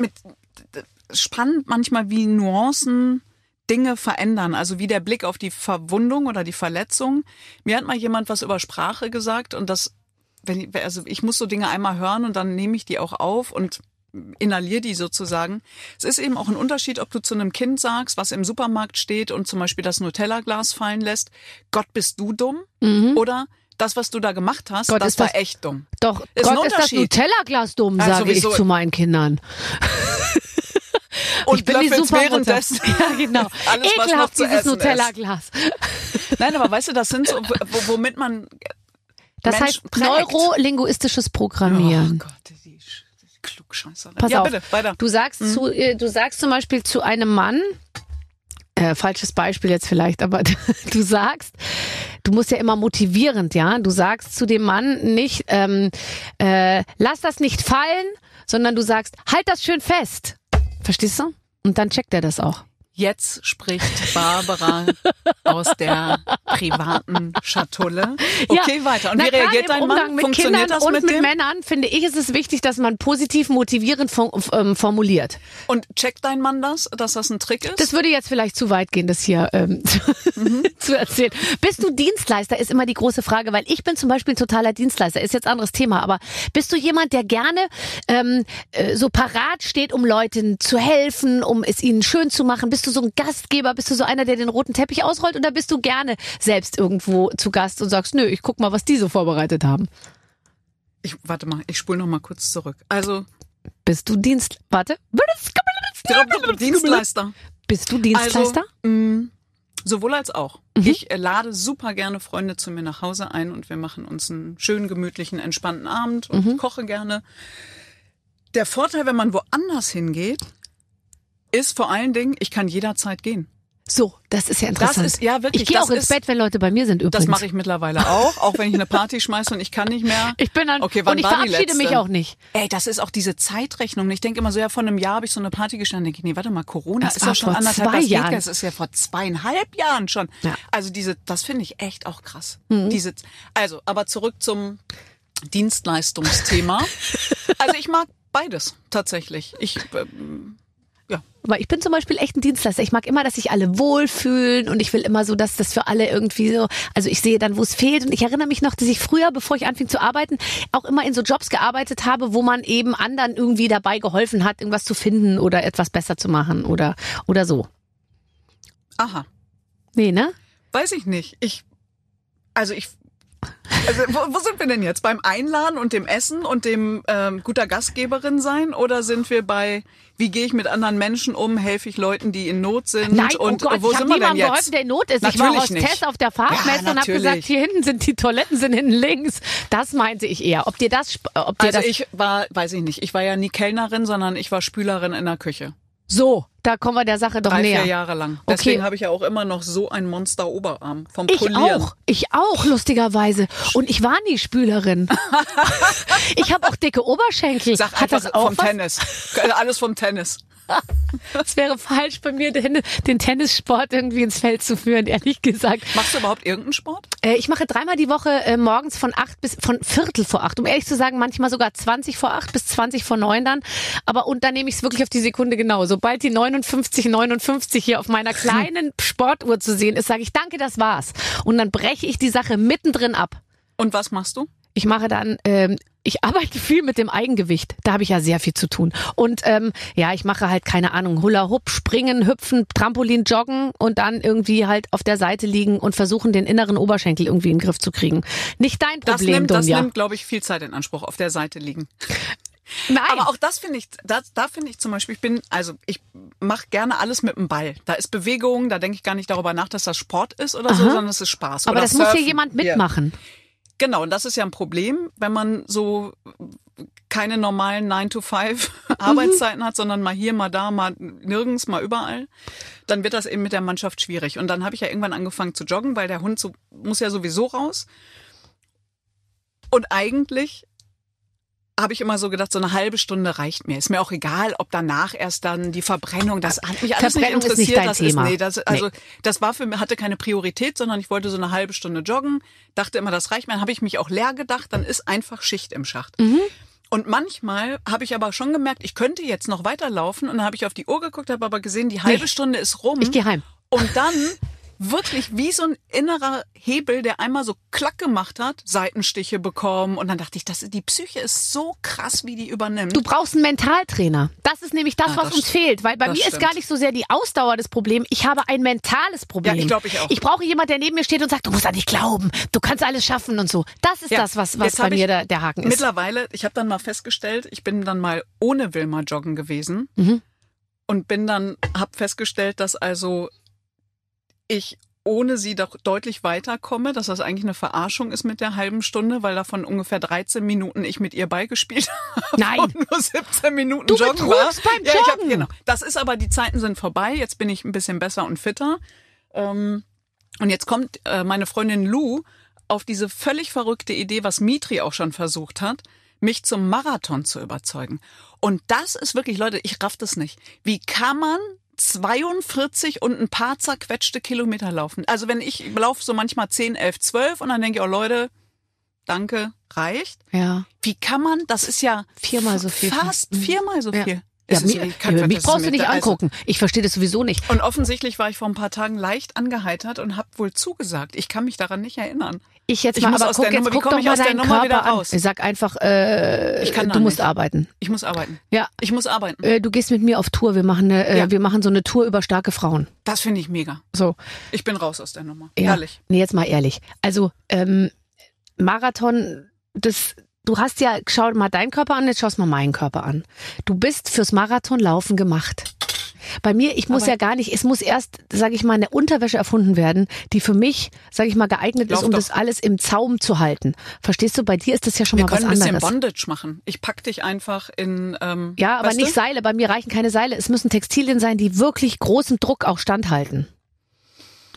spannend manchmal, wie Nuancen Dinge verändern. Also wie der Blick auf die Verwundung oder die Verletzung. Mir hat mal jemand was über Sprache gesagt und ich muss so Dinge einmal hören und dann nehme ich die auch auf und inhaliere die sozusagen. Es ist eben auch ein Unterschied, ob du zu einem Kind sagst, was im Supermarkt steht und zum Beispiel das Nutella-Glas fallen lässt, Gott, bist du dumm? Oder das, was du da gemacht hast, Gott, das war echt dumm. Doch, Gott, ist das Nutella-Glas dumm, sage ich zu meinen Kindern. Und ich bin die währenddessen. Ja, genau. Alles, ekelhaft, dieses Nutella-Glas. Nein, aber weißt du, das sind so, womit man das heißt neurolinguistisches Programmieren. Oh Gott, die Klugscheißerin. Pass auf, bitte, weiter. Du sagst zum Beispiel zu einem Mann, falsches Beispiel jetzt vielleicht, aber du musst ja immer motivierend, ja. Du sagst zu dem Mann nicht, lass das nicht fallen, sondern du sagst, halt das schön fest. Verstehst du? Und dann checkt er das auch. Jetzt spricht Barbara aus der privaten Schatulle. Okay, weiter. Und wie reagiert dein Mann? Mit Funktioniert Kindern das und mit dem? Männern, finde ich, ist es wichtig, dass man positiv motivierend formuliert. Und checkt dein Mann das, dass das ein Trick ist? Das würde jetzt vielleicht zu weit gehen, das hier zu erzählen. Bist du Dienstleister, ist immer die große Frage, weil ich bin zum Beispiel ein totaler Dienstleister, ist jetzt ein anderes Thema, aber bist du jemand, der gerne so parat steht, um Leuten zu helfen, um es ihnen schön zu machen? Bist du so ein Gastgeber? Bist du so einer, der den roten Teppich ausrollt? Oder bist du gerne selbst irgendwo zu Gast und sagst, nö, ich guck mal, was die so vorbereitet haben? Warte mal, ich spule noch mal kurz zurück. Also bist du Dienstleister? Bist du Dienstleister? Also, sowohl als auch. Ich lade super gerne Freunde zu mir nach Hause ein und wir machen uns einen schönen, gemütlichen, entspannten Abend und koche gerne. Der Vorteil, wenn man woanders hingeht, ist vor allen Dingen, ich kann jederzeit gehen. So, das ist ja interessant. Das ist ja wirklich. Ich gehe auch ins Bett, wenn Leute bei mir sind übrigens. Das mache ich mittlerweile auch wenn ich eine Party schmeiße und ich kann nicht mehr. Ich bin dann, okay, und ich verabschiede mich auch nicht. Ey, das ist auch diese Zeitrechnung. Ich denke immer so, ja, vor einem Jahr habe ich so eine Party gestanden. Denke ich, nee, warte mal, Corona ist ja schon 1,5 Jahre. Das ist ja vor 2,5 Jahren schon. Ja. Also das finde ich echt auch krass. Aber zurück zum Dienstleistungsthema. Also ich mag beides tatsächlich. Ja. Aber ich bin zum Beispiel echt ein Dienstleister. Ich mag immer, dass sich alle wohlfühlen und ich will immer so, dass das für alle irgendwie so, also ich sehe dann, wo es fehlt und ich erinnere mich noch, dass ich früher, bevor ich anfing zu arbeiten, auch immer in so Jobs gearbeitet habe, wo man eben anderen irgendwie dabei geholfen hat, irgendwas zu finden oder etwas besser zu machen oder so. Aha. Nee, ne? Weiß ich nicht. Also wo sind wir denn jetzt? Beim Einladen und dem Essen und dem guter Gastgeberin sein? Oder sind wir bei, wie gehe ich mit anderen Menschen um, helfe ich Leuten, die in Not sind? Nein, und oh Gott, wo ich habe niemandem geholfen, der in Not ist. Natürlich ich war Hostess auf der Fachmesse und habe gesagt, hier hinten sind die Toiletten, sind hinten links. Das meinte ich eher. Ich war ja nie Kellnerin, sondern ich war Spülerin in der Küche. So, da kommen wir der Sache doch 3-4 näher. Jahre lang. Deswegen habe ich ja auch immer noch so ein Monster-Oberarm vom Polieren. Ich auch, lustigerweise. Und ich war nie Spülerin. Ich habe auch dicke Oberschenkel. Sag Hat das auch vom Tennis. Alles vom Tennis. Es wäre falsch bei mir, den Tennissport irgendwie ins Feld zu führen, ehrlich gesagt. Machst du überhaupt irgendeinen Sport? Ich mache 3-mal die Woche morgens von 8 um ehrlich zu sagen, manchmal sogar 8 bis 9 dann. Und dann nehme ich es wirklich auf die Sekunde genau. Sobald die 59 hier auf meiner kleinen Sportuhr zu sehen ist, sage ich, danke, das war's. Und dann breche ich die Sache mittendrin ab. Und was machst du? Ich mache dann, ich arbeite viel mit dem Eigengewicht. Da habe ich ja sehr viel zu tun. Und ich mache halt, keine Ahnung, Hula-Hoop, Springen, Hüpfen, Trampolin, Joggen und dann irgendwie halt auf der Seite liegen und versuchen, den inneren Oberschenkel irgendwie in den Griff zu kriegen. Nicht dein Problem, Das Dunja. nimmt, glaube ich, viel Zeit in Anspruch, auf der Seite liegen. Nein. Aber auch das finde ich, da finde ich zum Beispiel, ich mache gerne alles mit dem Ball. Da ist Bewegung, da denke ich gar nicht darüber nach, dass das Sport ist oder so, sondern es ist Spaß. Aber oder das muss hier jemand mitmachen. Ja. Genau, und das ist ja ein Problem, wenn man so keine normalen 9-to-5 Arbeitszeiten hat, sondern mal hier, mal da, mal nirgends, mal überall. Dann wird das eben mit der Mannschaft schwierig. Und dann habe ich ja irgendwann angefangen zu joggen, weil der Hund muss ja sowieso raus. Und eigentlich habe ich immer so gedacht, so eine halbe Stunde reicht mir. Ist mir auch egal, ob danach erst dann die Verbrennung, das hat mich alles nicht interessiert. Ist nicht dein Thema. Das war für mich, hatte keine Priorität, sondern ich wollte so eine halbe Stunde joggen, dachte immer, das reicht mir. Dann habe ich mich auch leer gedacht, dann ist einfach Schicht im Schacht. Mhm. Und manchmal habe ich aber schon gemerkt, ich könnte jetzt noch weiterlaufen und dann habe ich auf die Uhr geguckt, habe aber gesehen, die halbe Stunde ist rum. Ich gehe heim. Und dann wirklich wie so ein innerer Hebel, der einmal so klack gemacht hat, Seitenstiche bekommen und dann dachte ich, die Psyche ist so krass, wie die übernimmt. Du brauchst einen Mentaltrainer. Das ist nämlich das, was uns fehlt, weil bei mir ist gar nicht so sehr die Ausdauer das Problem, ich habe ein mentales Problem. Ja, ich glaube, ich auch. Ich brauche jemanden, der neben mir steht und sagt, du musst an dich glauben, du kannst alles schaffen und so. Das ist das, was bei mir der Haken ist. Mittlerweile, ich habe dann mal festgestellt, ich bin dann mal ohne Wilma joggen gewesen und habe festgestellt, dass also ich ohne sie doch deutlich weiterkomme, dass das eigentlich eine Verarschung ist mit der halben Stunde, weil davon ungefähr 13 Minuten ich mit ihr beigespielt habe. Nein. Und nur 17 Minuten du joggen war. Beim Joggen. Genau. Das ist aber, die Zeiten sind vorbei. Jetzt bin ich ein bisschen besser und fitter. Und jetzt kommt meine Freundin Lou auf diese völlig verrückte Idee, was Mitri auch schon versucht hat, mich zum Marathon zu überzeugen. Und das ist wirklich, Leute, ich raff das nicht. Wie kann man 42 und ein paar zerquetschte Kilometer laufen? Also wenn ich laufe so manchmal 10, 11, 12 und dann denke ich, oh Leute, danke, reicht. Ja. Wie kann man, das ist ja viermal so viel. Fast viermal so viel. Ja, mich brauchst du nicht angucken. Ich verstehe das sowieso nicht. Und offensichtlich war ich vor ein paar Tagen leicht angeheitert und habe wohl zugesagt. Ich kann mich daran nicht erinnern. Guck doch mal deinen Körper an. Ich sag einfach, du musst arbeiten. Ich muss arbeiten. Ja. Ich muss arbeiten. Du gehst mit mir auf Tour. Wir machen so eine Tour über starke Frauen. Das finde ich mega. So. Ich bin raus aus der Nummer. Ja. Ehrlich. Nee, jetzt mal ehrlich. Also, Marathon, du hast ja, schau mal deinen Körper an, jetzt schaust mal meinen Körper an. Du bist fürs Marathonlaufen gemacht. Bei mir, es muss erst, sage ich mal, eine Unterwäsche erfunden werden, die für mich, sage ich mal, geeignet ist, um das alles im Zaum zu halten. Verstehst du? Bei dir ist das ja schon mal was anderes. Wir können ein bisschen Bondage machen. Ich pack dich einfach in ja, aber nicht Seile. Bei mir reichen keine Seile. Es müssen Textilien sein, die wirklich großem Druck auch standhalten.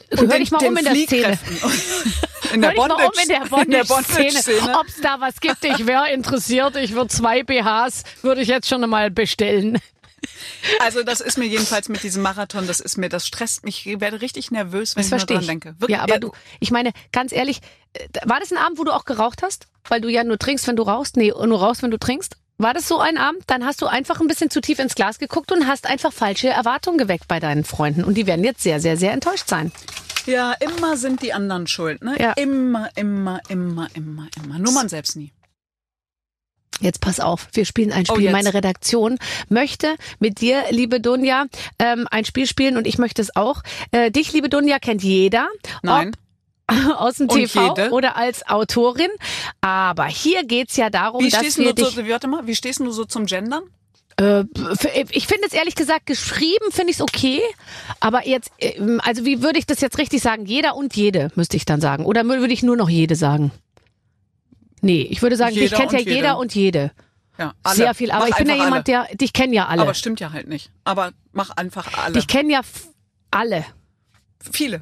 hör dich mal um in der Szene. In der Bondage-Szene. Ob es da was gibt, ich wäre interessiert. Ich würde 2 BHs, würde ich jetzt schon einmal bestellen. Also das ist mir jedenfalls mit diesem Marathon, das stresst mich, ich werde richtig nervös, wenn ich nur dran denke. Wirklich, ja, aber ich meine, ganz ehrlich, war das ein Abend, wo du auch geraucht hast? Weil du ja nur trinkst, wenn du rauchst? Nee, nur rauchst, wenn du trinkst? War das so ein Abend? Dann hast du einfach ein bisschen zu tief ins Glas geguckt und hast einfach falsche Erwartungen geweckt bei deinen Freunden. Und die werden jetzt sehr, sehr, sehr enttäuscht sein. Ja, immer sind die anderen schuld, ne? Ja. Immer. Nur man selbst nie. Jetzt pass auf, wir spielen ein Spiel. Meine Redaktion möchte mit dir, liebe Dunja, ein Spiel spielen und ich möchte es auch. Dich, liebe Dunja, kennt jeder. Nein. Aus dem TV oder als Autorin. Aber hier geht's ja darum, wie stehst du so zum Gendern? Ich finde es ehrlich gesagt, geschrieben finde ich es okay. Aber jetzt, also wie würde ich das jetzt richtig sagen? Jeder und jede, müsste ich dann sagen. Oder würde ich nur noch jede sagen? Nee, ich würde sagen, dich kennt ja jeder und jede. Ja, alle. Sehr viel. Aber ich bin ja jemand, dich kennen ja alle. Aber stimmt ja halt nicht. Aber mach einfach alle. Dich kennen ja alle. Viele.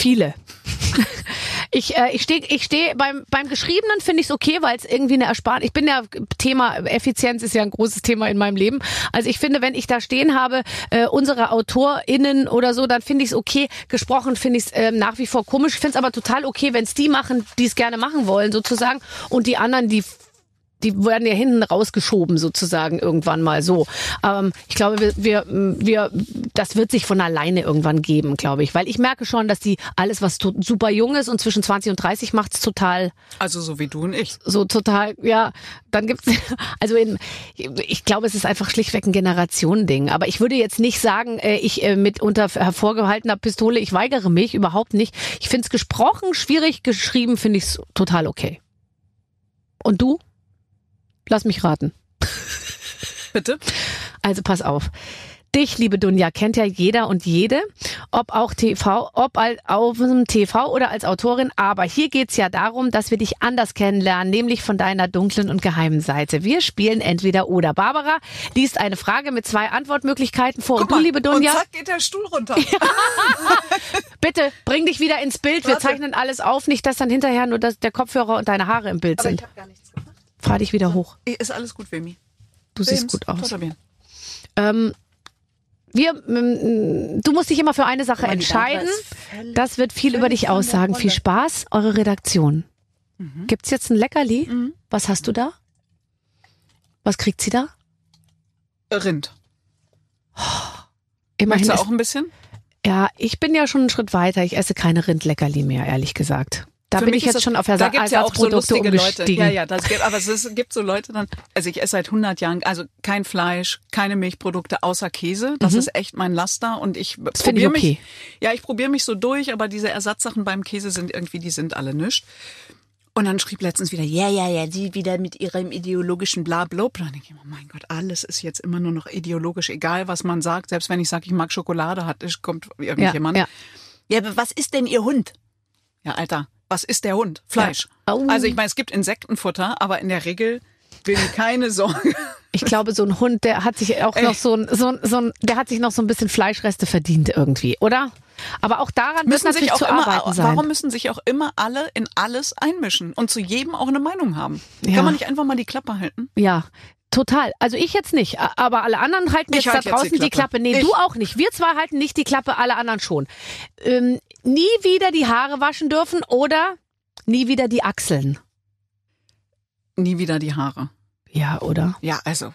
Ich stehe beim Geschriebenen finde ich es okay, weil es irgendwie eine Ersparnis. Ich bin ja, Thema Effizienz ist ja ein großes Thema in meinem Leben. Also ich finde, wenn ich da stehen habe, unsere AutorInnen oder so, dann finde ich es okay. Gesprochen finde ich es nach wie vor komisch. Ich finde es aber total okay, wenn es die machen, die es gerne machen wollen, sozusagen. Und die anderen, die werden ja hinten rausgeschoben sozusagen irgendwann mal so. Ich glaube, das wird sich von alleine irgendwann geben, glaube ich. Weil ich merke schon, dass die alles, was super jung ist und zwischen 20 und 30 macht's total. Also so wie du und ich. So total, ja. Dann gibt's, also ich glaube, es ist einfach schlichtweg ein Generationending. Aber ich würde jetzt nicht sagen, ich mit unter hervorgehaltener Pistole, ich weigere mich, überhaupt nicht. Ich finde es gesprochen schwierig, geschrieben finde ich es total okay. Und du? Lass mich raten. Bitte? Also pass auf. Dich, liebe Dunja, kennt ja jeder und jede, ob auf dem TV oder als Autorin. Aber hier geht's ja darum, dass wir dich anders kennenlernen, nämlich von deiner dunklen und geheimen Seite. Wir spielen entweder oder. Barbara liest eine Frage mit 2 Antwortmöglichkeiten vor. Guck und du, liebe Dunja... Und zack, geht der Stuhl runter. Ja. Bitte, bring dich wieder ins Bild. Wir zeichnen alles auf, nicht, dass dann hinterher nur der Kopfhörer und deine Haare im Bild sind. Ich habe gar nichts gemacht. Fahr dich wieder hoch. Ist alles gut, Vemi. Du siehst gut aus. Du musst dich immer für eine Sache entscheiden. Das wird viel über dich aussagen. Viel Spaß, eure Redaktion. Gibt's jetzt ein Leckerli? Was hast du da? Was kriegt sie da? Rind. Immerhin. Möchtest du auch ein bisschen? Ja, ich bin ja schon einen Schritt weiter. Ich esse keine Rindleckerli mehr, ehrlich gesagt. Da bin ich jetzt schon auf Ersatzprodukte umgestiegen. Ja, aber es gibt so Leute dann, also ich esse seit 100 Jahren, also kein Fleisch, keine Milchprodukte außer Käse. Das ist echt mein Laster und ich probiere mich. Ja, ich probiere mich so durch, aber diese Ersatzsachen beim Käse die sind alle nischt. Und dann schrieb letztens wieder, ja, sie wieder mit ihrem ideologischen Blablabla. Dann denke ich mir, mein Gott, alles ist jetzt immer nur noch ideologisch, egal was man sagt. Selbst wenn ich sage, ich mag Schokolade, kommt irgendjemand. Ja, aber was ist denn Ihr Hund? Ja, Alter. Was ist der Hund? Fleisch. Ja. Oh. Also ich meine, es gibt Insektenfutter, aber in der Regel will ich keine Sorge. Ich glaube, so ein Hund, der hat sich auch noch der hat sich noch so ein bisschen Fleischreste verdient irgendwie, oder? Aber auch daran müssen natürlich zu arbeiten sein. Warum müssen sich auch immer alle in alles einmischen und zu jedem auch eine Meinung haben? Ja. Kann man nicht einfach mal die Klappe halten? Ja. Total. Also ich jetzt nicht, aber alle anderen halten jetzt da draußen die Klappe. Nee, du auch nicht. Wir zwei halten nicht die Klappe, alle anderen schon. Nie wieder die Haare waschen dürfen oder nie wieder die Achseln? Nie wieder die Haare. Ja, oder? Ja, also.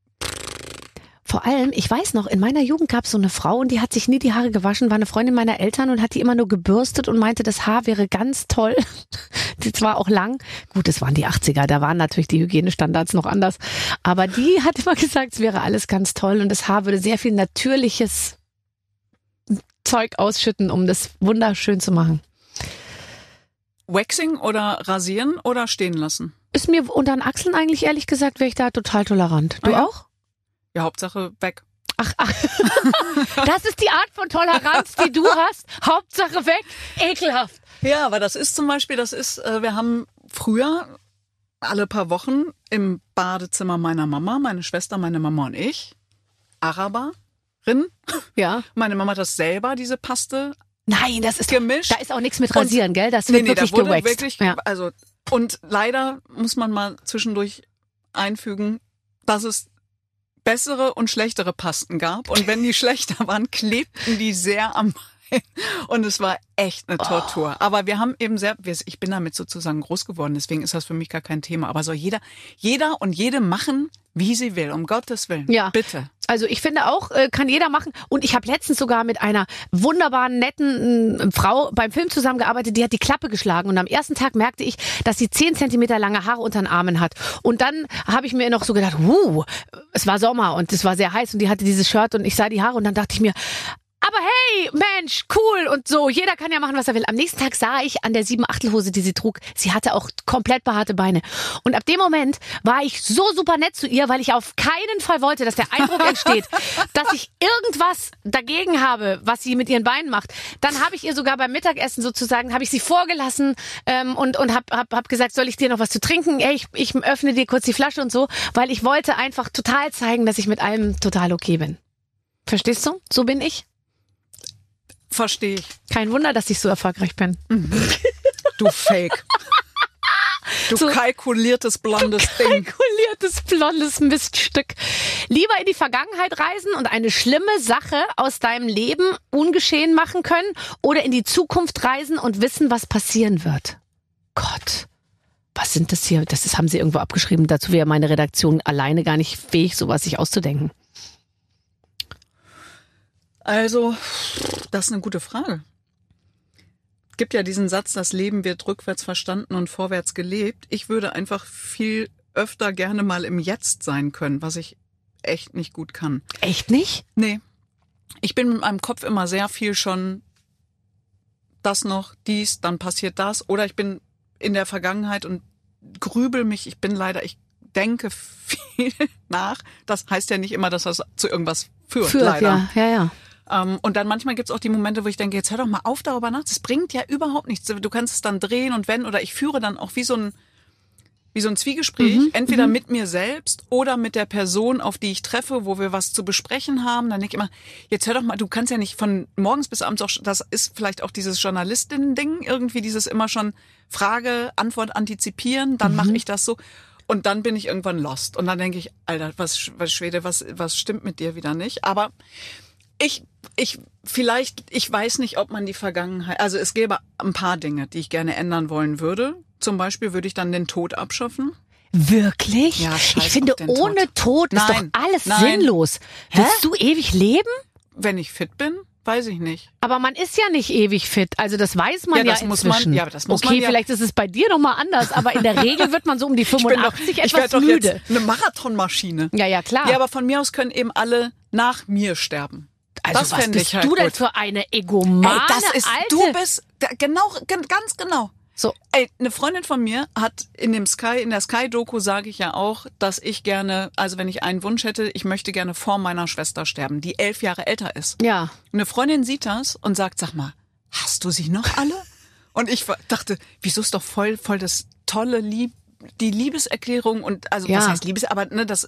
Vor allem, ich weiß noch, in meiner Jugend gab es so eine Frau und die hat sich nie die Haare gewaschen, war eine Freundin meiner Eltern und hat die immer nur gebürstet und meinte, das Haar wäre ganz toll. Die war auch lang. Gut, es waren die 80er, da waren natürlich die Hygienestandards noch anders. Aber die hat immer gesagt, es wäre alles ganz toll und das Haar würde sehr viel natürliches Zeug ausschütten, um das wunderschön zu machen. Waxing oder rasieren oder stehen lassen? Ist mir unter den Achseln eigentlich, ehrlich gesagt, wäre ich da total tolerant. Du auch? Ja, Hauptsache weg. Ach. Das ist die Art von Toleranz, die du hast. Hauptsache weg. Ekelhaft. Ja, aber das ist zum Beispiel, wir haben früher alle paar Wochen im Badezimmer meiner Mama, meine Schwester, meine Mama und ich, Araberin. Ja. Meine Mama hat das selber, diese Paste, Nein, das ist gemischt. Da ist auch nichts mit Rasieren, gell? Das wird wirklich da wurde gewaxt. Wirklich, also, und leider muss man mal zwischendurch einfügen, dass es bessere und schlechtere Pasten gab. Und wenn die schlechter waren, klebten die sehr am Bein. Und es war echt eine Tortur. Aber wir haben eben ich bin damit sozusagen groß geworden, deswegen ist das für mich gar kein Thema. Aber soll jeder und jede machen, wie sie will, um Gottes Willen. Ja. Bitte. Also ich finde auch, kann jeder machen. Und ich habe letztens sogar mit einer wunderbaren, netten Frau beim Film zusammengearbeitet, die hat die Klappe geschlagen. Und am ersten Tag merkte ich, dass sie 10 Zentimeter lange Haare unter den Armen hat. Und dann habe ich mir noch so gedacht, es war Sommer und es war sehr heiß und die hatte dieses Shirt und ich sah die Haare und dann dachte ich mir, aber hey, Mensch, cool und so, jeder kann ja machen, was er will. Am nächsten Tag sah ich an der 7/8-Hose, die sie trug, sie hatte auch komplett behaarte Beine. Und ab dem Moment war ich so super nett zu ihr, weil ich auf keinen Fall wollte, dass der Eindruck entsteht, dass ich irgendwas dagegen habe, was sie mit ihren Beinen macht. Dann habe ich ihr sogar beim Mittagessen sozusagen, habe ich sie vorgelassen und hab gesagt, soll ich dir noch was zu trinken? Ey, ich öffne dir kurz die Flasche und so, weil ich wollte einfach total zeigen, dass ich mit allem total okay bin. Verstehst du? So bin ich. Verstehe ich. Kein Wunder, dass ich so erfolgreich bin. Du Fake. Du so kalkuliertes blondes Ding. Kalkuliertes blondes Miststück. Lieber in die Vergangenheit reisen und eine schlimme Sache aus deinem Leben ungeschehen machen können oder in die Zukunft reisen und wissen, was passieren wird. Gott, was sind das hier? Das haben sie irgendwo abgeschrieben. Dazu wäre meine Redaktion alleine gar nicht fähig, sowas sich auszudenken. Also, das ist eine gute Frage. Es gibt ja diesen Satz, das Leben wird rückwärts verstanden und vorwärts gelebt. Ich würde einfach viel öfter gerne mal im Jetzt sein können, was ich echt nicht gut kann. Echt nicht? Nee. Ich bin mit meinem Kopf immer sehr viel schon das noch, dies, dann passiert das. Oder ich bin in der Vergangenheit und grübel mich. Ich denke viel nach. Das heißt ja nicht immer, dass das zu irgendwas führt leider. Ja. Und dann manchmal gibt's auch die Momente, wo ich denke, jetzt hör doch mal auf, darüber nach. Das bringt ja überhaupt nichts. Du kannst es dann drehen und wenden oder ich führe dann auch wie so ein Zwiegespräch, entweder mit mir selbst oder mit der Person, auf die ich treffe, wo wir was zu besprechen haben. Dann denke ich immer, jetzt hör doch mal, du kannst ja nicht von morgens bis abends auch, das ist vielleicht auch dieses Journalistinnen-Ding, irgendwie dieses immer schon Frage, Antwort antizipieren, dann mache ich das so. Und dann bin ich irgendwann lost. Und dann denke ich, Alter, was Schwede, was stimmt mit dir wieder nicht? Aber ich weiß nicht, ob man die Vergangenheit, also es gäbe ein paar Dinge, die ich gerne ändern wollen würde. Zum Beispiel würde ich dann den Tod abschaffen. Wirklich? Ja, ich finde, ohne Tod ist doch alles sinnlos. Willst du ewig leben? Wenn ich fit bin, weiß ich nicht. Aber man ist ja nicht ewig fit. Also das weiß man ja inzwischen. Das muss man ja. Vielleicht ist es bei dir nochmal anders, aber in der Regel wird man so um die 85 etwas ich werde doch müde. Jetzt eine Marathonmaschine. Ja, klar. Ja, aber von mir aus können eben alle nach mir sterben. Also das was bist halt du denn gut. für eine egomane Alte? Du bist, ganz genau. So. Ey, eine Freundin von mir hat in der Sky-Doku sage ich ja auch, dass ich gerne, also wenn ich einen Wunsch hätte, ich möchte gerne vor meiner Schwester sterben, die 11 Jahre älter ist. Ja. Eine Freundin sieht das und sagt, sag mal, hast du sie noch alle? Und ich dachte, wieso ist doch voll das tolle die Liebeserklärung und, also was heißt Liebes, aber ne, das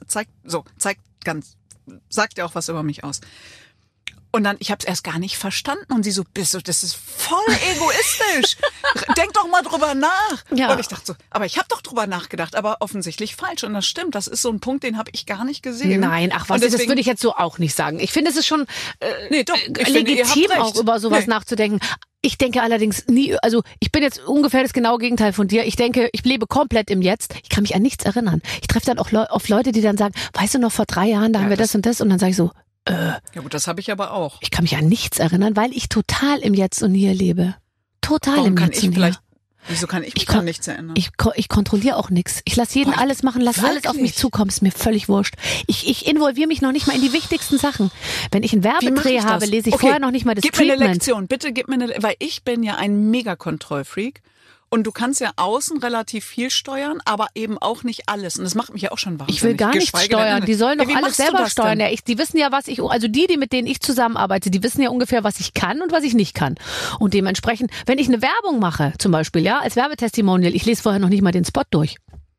sagt ja auch was über mich aus. Und dann, ich habe es erst gar nicht verstanden und sie so, das ist voll egoistisch. Denk doch mal drüber nach. Ja. Und ich dachte so, aber ich habe doch drüber nachgedacht, aber offensichtlich falsch. Und das stimmt, das ist so ein Punkt, den habe ich gar nicht gesehen. Nein, ach was, deswegen, das würde ich jetzt so auch nicht sagen. Ich finde, es ist schon legitim, auch über sowas nachzudenken. Ich denke allerdings nie, also ich bin jetzt ungefähr das genaue Gegenteil von dir. Ich denke, ich lebe komplett im Jetzt. Ich kann mich an nichts erinnern. Ich treffe dann auch auf Leute, die dann sagen, weißt du noch, vor 3 Jahren, da haben wir das und das. Und dann sage ich so, ja gut, das habe ich aber auch. Ich kann mich an nichts erinnern, weil ich total im Jetzt und Hier lebe. Total im Jetzt und Hier. Wieso kann ich mich an nichts erinnern? Ich kontrolliere auch nichts. Ich lasse jeden alles machen, lasse alles auf mich zukommen, ist mir völlig wurscht. Ich involviere mich noch nicht mal in die wichtigsten Sachen. Wenn ich einen Werbedreh habe, lese ich vorher noch nicht mal das Treatment. Gib mir eine Lektion, bitte gib mir weil ich bin ja ein Mega-Kontrollfreak. Und du kannst ja außen relativ viel steuern, aber eben auch nicht alles. Und das macht mich ja auch schon wahnsinnig. Ich will gar nichts steuern. Die sollen doch alles selber steuern. Ja, die wissen ja, also die mit denen ich zusammenarbeite, die wissen ja ungefähr, was ich kann und was ich nicht kann. Und dementsprechend, wenn ich eine Werbung mache, zum Beispiel, ja, als Werbetestimonial, ich lese vorher noch nicht mal den Spot durch.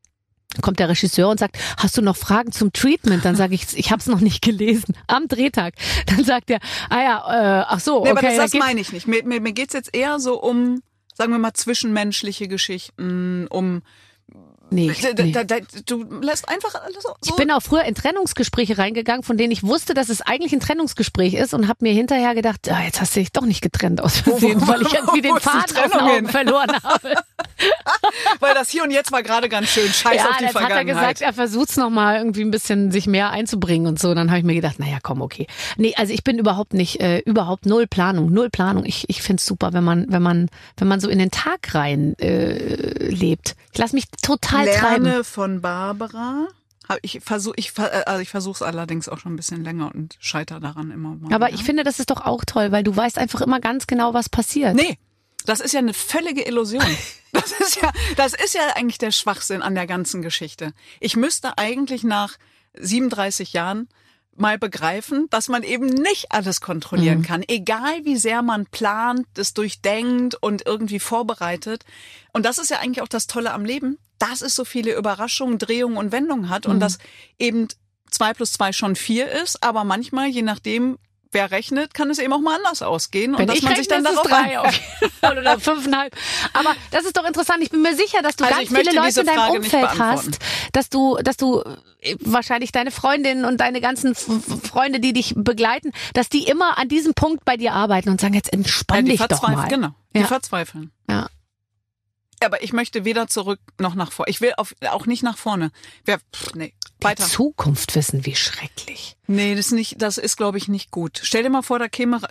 kommt der Regisseur und sagt, hast du noch Fragen zum Treatment? Dann sage ich habe es noch nicht gelesen. Am Drehtag. Dann sagt er, ach so, okay. Nee, aber das meine ich nicht. Mir geht's jetzt eher so um, sagen wir mal, zwischenmenschliche Geschichten, um... Nee. Du lässt einfach alles so. Ich bin auch früher in Trennungsgespräche reingegangen, von denen ich wusste, dass es eigentlich ein Trennungsgespräch ist und habe mir hinterher gedacht, jetzt hast du dich doch nicht getrennt aus Versehen, weil ich irgendwie den Faden aus den Augen verloren habe. Weil das Hier und Jetzt war gerade ganz schön. Scheiß auf die Vergangenheit. Hat er gesagt, er versucht es nochmal irgendwie ein bisschen sich mehr einzubringen und so. Dann habe ich mir gedacht, naja, komm, okay. Nee, also ich bin überhaupt null Planung. Ich find's super, wenn man so in den Tag rein lebt. Ich lasse mich total treiben. Lerne von Barbara. Ich versuch's allerdings auch schon ein bisschen länger und scheitere daran immer mal. Aber ich finde, das ist doch auch toll, weil du weißt einfach immer ganz genau, was passiert. Nee, das ist ja eine völlige Illusion. Das ist ja eigentlich der Schwachsinn an der ganzen Geschichte. Ich müsste eigentlich nach 37 Jahren mal begreifen, dass man eben nicht alles kontrollieren kann. Egal wie sehr man plant, es durchdenkt und irgendwie vorbereitet. Und das ist ja eigentlich auch das Tolle am Leben, dass es so viele Überraschungen, Drehungen und Wendungen hat und dass eben 2 + 2 schon 4 ist, aber manchmal, je nachdem, wer rechnet, kann es eben auch mal anders ausgehen. Und dass man sich dann darauf 3 auf jeden Fall oder 5,5. Aber das ist doch interessant. Ich bin mir sicher, dass du ganz viele Leute in deinem Umfeld hast, dass du wahrscheinlich deine Freundinnen und deine ganzen Freunde, die dich begleiten, dass die immer an diesem Punkt bei dir arbeiten und sagen, jetzt entspann dich doch mal. Genau, die verzweifeln. Ja. Aber ich möchte weder zurück noch nach vorne. Ich will auch nicht nach vorne. Weiter. Die Zukunft wissen, wie schrecklich. Nee, das ist, glaube ich, nicht gut. Stell dir mal vor,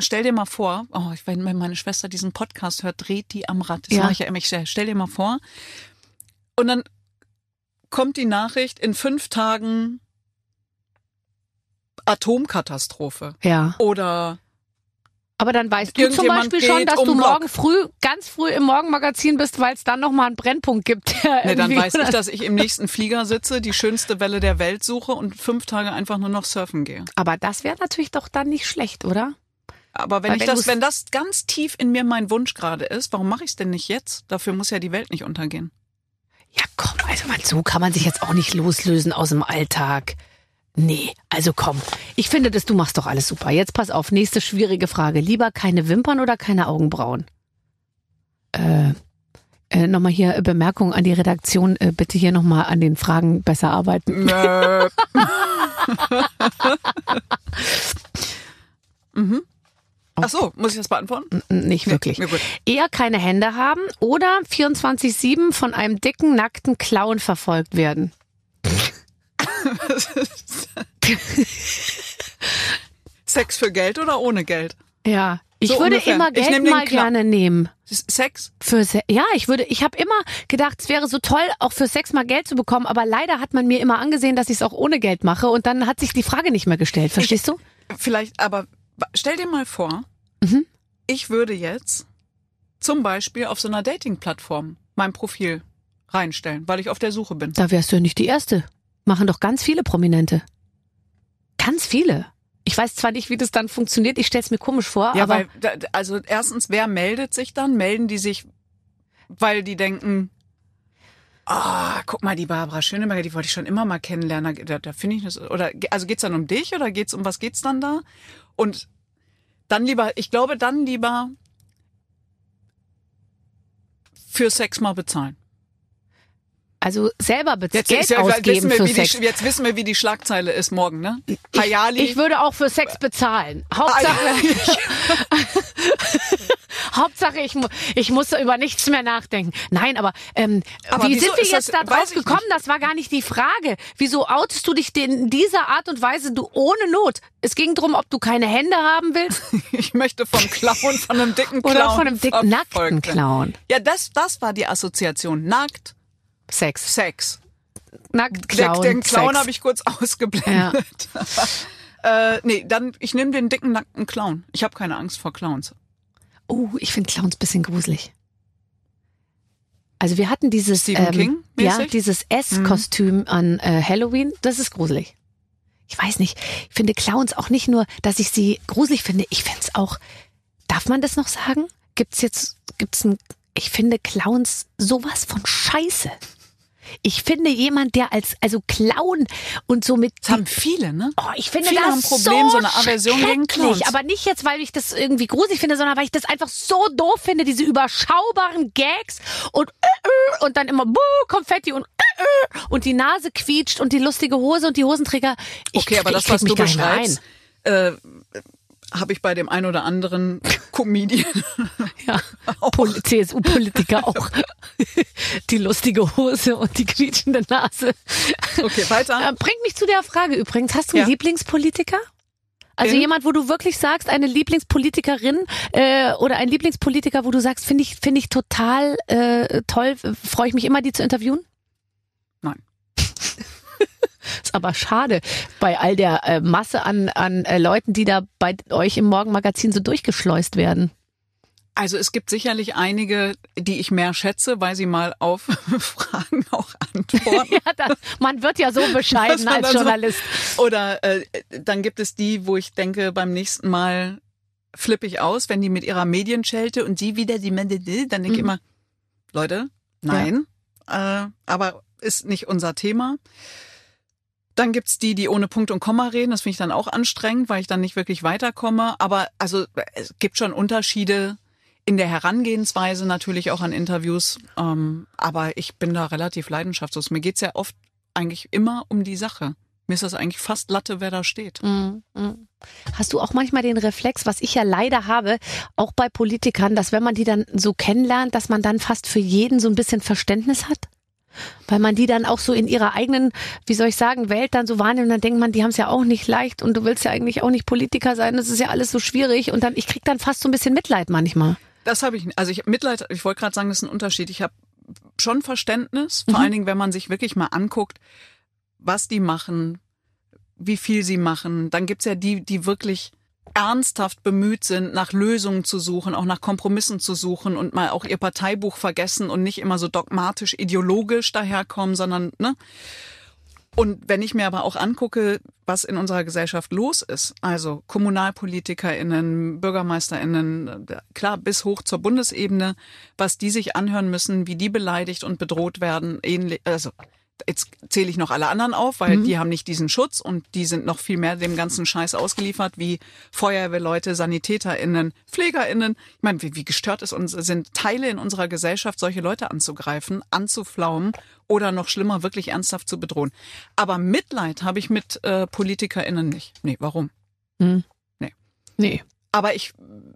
wenn meine Schwester diesen Podcast hört, dreht die am Rad. Das mache ich ja immer. Stell dir mal vor. Und dann kommt die Nachricht, in 5 Tagen Atomkatastrophe. Ja. Oder... Aber dann weißt du zum Beispiel schon, dass du morgen ganz früh im Morgenmagazin bist, weil es dann nochmal einen Brennpunkt gibt. Dann weiß ich, dass ich im nächsten Flieger sitze, die schönste Welle der Welt suche und 5 Tage einfach nur noch surfen gehe. Aber das wäre natürlich doch dann nicht schlecht, oder? Aber wenn das ganz tief in mir mein Wunsch gerade ist, warum mache ich es denn nicht jetzt? Dafür muss ja die Welt nicht untergehen. Ja komm, also so kann man sich jetzt auch nicht loslösen aus dem Alltag. Nee, also komm. Ich finde, du machst doch alles super. Jetzt pass auf, nächste schwierige Frage. Lieber keine Wimpern oder keine Augenbrauen? Nochmal hier Bemerkung an die Redaktion. Bitte hier nochmal an den Fragen besser arbeiten. Ach so, muss ich das beantworten? Nicht wirklich. Nee, eher keine Hände haben oder 24/7 von einem dicken, nackten Clown verfolgt werden? Sex für Geld oder ohne Geld? Ja, ich würde ungefähr. Immer Geld mal gerne nehmen. Sex? Ich habe immer gedacht, es wäre so toll, auch für Sex mal Geld zu bekommen, aber leider hat man mir immer angesehen, dass ich es auch ohne Geld mache und dann hat sich die Frage nicht mehr gestellt, verstehst du? Vielleicht, aber stell dir mal vor, ich würde jetzt zum Beispiel auf so einer Dating-Plattform mein Profil reinstellen, weil ich auf der Suche bin. Da wärst du ja nicht die Erste. Machen doch ganz viele Prominente. Ganz viele. Ich weiß zwar nicht, wie das dann funktioniert, ich stell's mir komisch vor, ja, aber... Also erstens, wer meldet sich dann? Melden die sich, weil die denken, guck mal, die Barbara Schöneberger, die wollte ich schon immer mal kennenlernen. Da finde ich das... Oder, also geht's dann um dich oder um was geht's dann da? Und dann lieber für Sex mal bezahlen. Also selber Geld ausgeben für Sex. Jetzt wissen wir, wie die Schlagzeile ist morgen, ne? Hayali. Ich würde auch für Sex bezahlen. Hauptsache, ich muss über nichts mehr nachdenken. Nein, aber wie sind wir jetzt da drauf gekommen? Das war gar nicht die Frage. Wieso outest du dich in dieser Art und Weise, du ohne Not? Es ging darum, ob du keine Hände haben willst. Ich möchte vom Clown, von einem dicken Clown. Oder von einem dicken, nackten Clown. Ja, das war die Assoziation. Nackt. Sex. Nackt, Clown, Den Clown habe ich kurz ausgeblendet. Ja. Ich nehme den dicken, nackten Clown. Ich habe keine Angst vor Clowns. Oh, ich finde Clowns ein bisschen gruselig. Also wir hatten dieses Stephen King-mäßig? Dieses S-Kostüm an Halloween. Das ist gruselig. Ich weiß nicht. Ich finde Clowns auch nicht nur, dass ich sie gruselig finde. Ich finde es auch. Darf man das noch sagen? Ich finde Clowns sowas von Scheiße. Ich finde jemand, der also Clown und so mit... Das haben viele, ne? Oh, ich finde viele das haben ein Problem, so eine Aversion gegen schrecklich. Clowns. Aber nicht jetzt, weil ich das irgendwie gruselig finde, sondern weil ich das einfach so doof finde, diese überschaubaren Gags und dann immer Konfetti und die Nase quietscht und die lustige Hose und die Hosenträger. Okay, aber das, was du beschreibst, habe ich bei dem ein oder anderen Comedian. Ja, CSU-Politiker auch. Die lustige Hose und die quietschende Nase. Okay, weiter. Bringt mich zu der Frage übrigens. Hast du einen Lieblingspolitiker? Also jemand, wo du wirklich sagst, eine Lieblingspolitikerin oder ein Lieblingspolitiker, wo du sagst, finde ich total toll, freue ich mich immer, die zu interviewen? Nein. Ist aber schade, bei all der Masse an Leuten, die da bei euch im Morgenmagazin so durchgeschleust werden. Also es gibt sicherlich einige, die ich mehr schätze, weil sie mal auf Fragen auch antworten. Ja, man wird ja so bescheiden als Journalist. So, oder dann gibt es die, wo ich denke, beim nächsten Mal flippe ich aus, wenn die mit ihrer Medienschelte und die wieder, dann denke ich immer, Leute, nein, aber ist nicht unser Thema. Dann gibt's die ohne Punkt und Komma reden. Das finde ich dann auch anstrengend, weil ich dann nicht wirklich weiterkomme. Aber also es gibt schon Unterschiede in der Herangehensweise natürlich auch an Interviews. Aber ich bin da relativ leidenschaftslos. Mir geht's ja oft eigentlich immer um die Sache. Mir ist das eigentlich fast Latte, wer da steht. Hast du auch manchmal den Reflex, was ich ja leider habe, auch bei Politikern, dass wenn man die dann so kennenlernt, dass man dann fast für jeden so ein bisschen Verständnis hat? Weil man die dann auch so in ihrer eigenen, wie soll ich sagen, Welt dann so wahrnimmt und dann denkt man, die haben es ja auch nicht leicht und du willst ja eigentlich auch nicht Politiker sein, das ist ja alles so schwierig und dann, ich krieg dann fast so ein bisschen Mitleid manchmal. Das habe ich nicht. Also ich Mitleid, ich wollte gerade sagen, das ist ein Unterschied. Ich habe schon Verständnis, vor allen Dingen, wenn man sich wirklich mal anguckt, was die machen, wie viel sie machen. Dann gibt's ja die wirklich ernsthaft bemüht sind, nach Lösungen zu suchen, auch nach Kompromissen zu suchen und mal auch ihr Parteibuch vergessen und nicht immer so dogmatisch, ideologisch daherkommen, sondern, ne? Und wenn ich mir aber auch angucke, was in unserer Gesellschaft los ist, also KommunalpolitikerInnen, BürgermeisterInnen, klar, bis hoch zur Bundesebene, was die sich anhören müssen, wie die beleidigt und bedroht werden, ähnlich, also jetzt zähle ich noch alle anderen auf, weil die haben nicht diesen Schutz und die sind noch viel mehr dem ganzen Scheiß ausgeliefert, wie Feuerwehrleute, SanitäterInnen, PflegerInnen. Ich meine, wie gestört ist uns, sind Teile in unserer Gesellschaft, solche Leute anzugreifen, anzuflaumen oder noch schlimmer, wirklich ernsthaft zu bedrohen. Aber Mitleid habe ich mit PolitikerInnen nicht. Nee, warum? Nee. Aber ich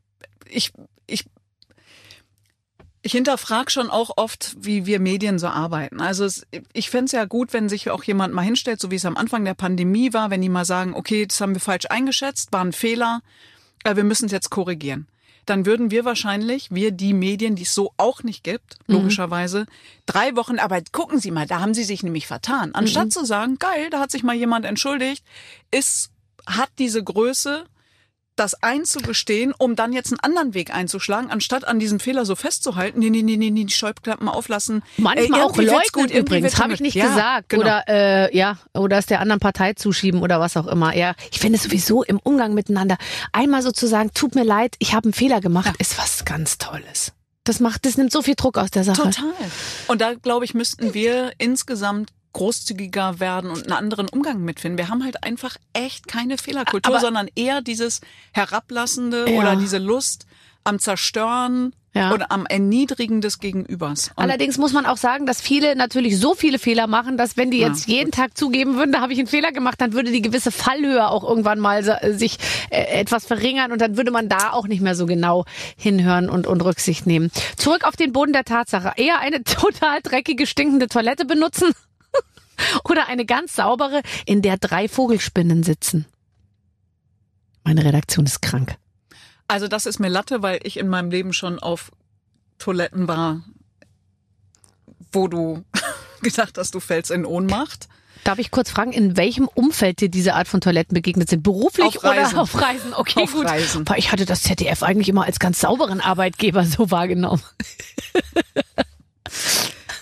hinterfrage schon auch oft, wie wir Medien so arbeiten. Also ich fände es ja gut, wenn sich auch jemand mal hinstellt, so wie es am Anfang der Pandemie war, wenn die mal sagen, okay, das haben wir falsch eingeschätzt, war ein Fehler, wir müssen es jetzt korrigieren. Dann würden wir wahrscheinlich, die Medien, die es so auch nicht gibt, logischerweise, 3 Wochen, aber gucken Sie mal, da haben Sie sich nämlich vertan. Anstatt zu sagen, geil, da hat sich mal jemand entschuldigt, hat diese Größe, das einzugestehen, um dann jetzt einen anderen Weg einzuschlagen, anstatt an diesem Fehler so festzuhalten, nee, die Scheuklappen auflassen. Manchmal auch leugnen übrigens, habe ich nicht gesagt. Genau. Oder es der anderen Partei zuschieben oder was auch immer. Ja, ich finde sowieso im Umgang miteinander, einmal sozusagen, tut mir leid, ich habe einen Fehler gemacht, ist was ganz Tolles. Das nimmt so viel Druck aus der Sache. Total. Und da, glaube ich, müssten wir insgesamt großzügiger werden und einen anderen Umgang mitfinden. Wir haben halt einfach echt keine Fehlerkultur, sondern eher dieses Herablassende oder diese Lust am Zerstören oder am Erniedrigen des Gegenübers. Und allerdings muss man auch sagen, dass viele natürlich so viele Fehler machen, dass wenn die jetzt jeden Tag zugeben würden, da habe ich einen Fehler gemacht, dann würde die gewisse Fallhöhe auch irgendwann mal sich etwas verringern und dann würde man da auch nicht mehr so genau hinhören und Rücksicht nehmen. Zurück auf den Boden der Tatsache. Eher eine total dreckige, stinkende Toilette benutzen oder eine ganz saubere, in der 3 Vogelspinnen sitzen. Meine Redaktion ist krank. Also das ist mir Latte, weil ich in meinem Leben schon auf Toiletten war, wo du gedacht hast, du fällst in Ohnmacht. Darf ich kurz fragen, in welchem Umfeld dir diese Art von Toiletten begegnet sind? Beruflich oder auf Reisen? Okay, auf gut. Reisen. Ich hatte das ZDF eigentlich immer als ganz sauberen Arbeitgeber so wahrgenommen.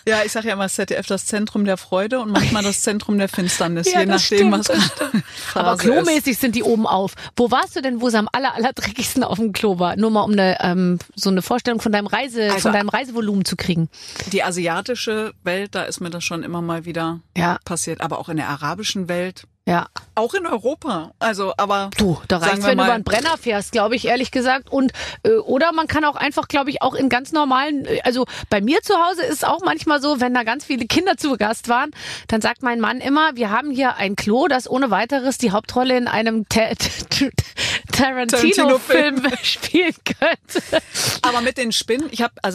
Ja, ich sage ja immer ZDF das Zentrum der Freude und manchmal das Zentrum der Finsternis, Ja, je nachdem, was Aber klomäßig sind die oben auf. Wo warst du denn, wo es am allerdreckigsten auf dem Klo war? Nur mal um so eine Vorstellung von deinem Reisevolumen zu kriegen. Die asiatische Welt, da ist mir das schon immer mal wieder passiert, aber auch in der arabischen Welt. Ja. Auch in Europa. Also, aber. Du, da reicht's, wenn du über einen Brenner fährst, glaube ich, ehrlich gesagt. Und, oder man kann auch einfach, glaube ich, auch in ganz normalen, also bei mir zu Hause ist es auch manchmal so, wenn da ganz viele Kinder zu Gast waren, dann sagt mein Mann immer, wir haben hier ein Klo, das ohne weiteres die Hauptrolle in einem Tarantino-Film spielen könnte. Aber mit den Spinnen,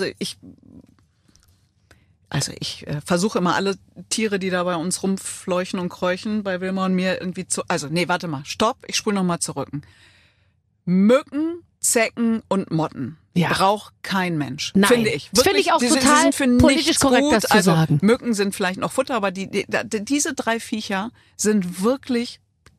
ich versuche immer alle Tiere, die da bei uns rumfleuchen und kräuchen, bei Wilma und mir irgendwie stopp, ich spule nochmal zurück. Mücken, Zecken und Motten braucht kein Mensch, finde ich. Das finde ich auch total politisch korrekt, das zu sagen. Mücken sind vielleicht noch Futter, aber diese 3 Viecher sind wirklich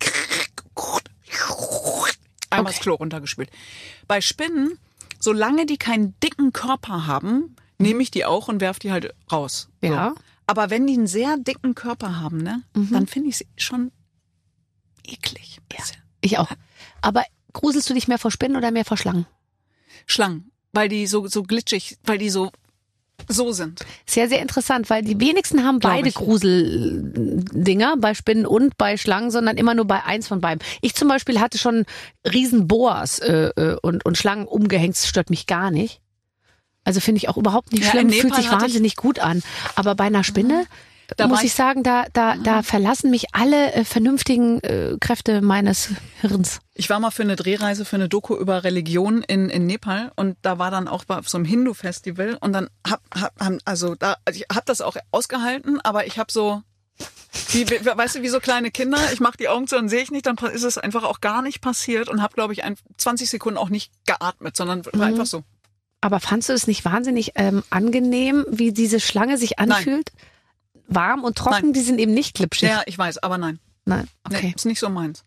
einmal das Klo runtergespült. Bei Spinnen, solange die keinen dicken Körper haben, nehme ich die auch und werfe die halt raus. So. Ja. Aber wenn die einen sehr dicken Körper haben, ne, dann finde ich sie schon eklig. Ja, ich auch. Aber gruselst du dich mehr vor Spinnen oder mehr vor Schlangen? Schlangen, weil die so glitschig, weil die so sind. Sehr, sehr interessant, weil die wenigsten haben beide Gruseldinger, bei Spinnen und bei Schlangen, sondern immer nur bei eins von beiden. Ich zum Beispiel hatte schon riesen Boas und Schlangen umgehängt, das stört mich gar nicht. Also finde ich auch überhaupt nicht schlimm, fühlt sich wahnsinnig gut an. Aber bei einer Spinne muss ich sagen, da verlassen mich alle vernünftigen Kräfte meines Hirns. Ich war mal für eine Drehreise, für eine Doku über Religion in Nepal und da war dann auch auf so einem Hindu-Festival und dann ich habe das auch ausgehalten, aber ich habe so, weißt du, wie so kleine Kinder, ich mache die Augen zu und sehe ich nicht, dann ist es einfach auch gar nicht passiert und habe, glaube ich, 20 Sekunden auch nicht geatmet, sondern war einfach so. Aber fandst du es nicht wahnsinnig angenehm, wie diese Schlange sich anfühlt? Nein. Warm und trocken, die sind eben nicht glitschig. Ja, ich weiß, aber nein. Nein, okay. Nee, ist nicht so meins.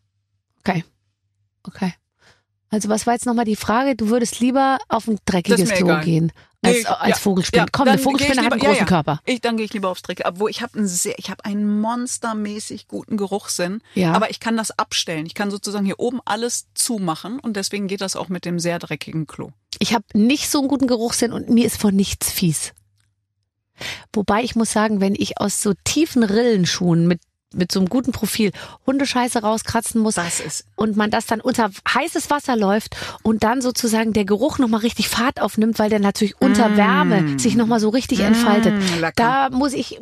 Okay. Also was war jetzt nochmal die Frage? Du würdest lieber auf ein dreckiges Klo gehen als Vogelspinne. Ja, komm, eine Vogelspinne hat einen großen Körper. Dann gehe ich lieber aufs Dreckige. Obwohl ich habe einen monstermäßig guten Geruchssinn, aber ich kann das abstellen. Ich kann sozusagen hier oben alles zumachen und deswegen geht das auch mit dem sehr dreckigen Klo. Ich habe nicht so einen guten Geruchssinn und mir ist vor nichts fies. Wobei ich muss sagen, wenn ich aus so tiefen Rillenschuhen mit so einem guten Profil Hundescheiße rauskratzen muss und man das dann unter heißes Wasser läuft und dann sozusagen der Geruch nochmal richtig Fahrt aufnimmt, weil der natürlich unter Wärme sich nochmal so richtig entfaltet. Lecker. Da muss ich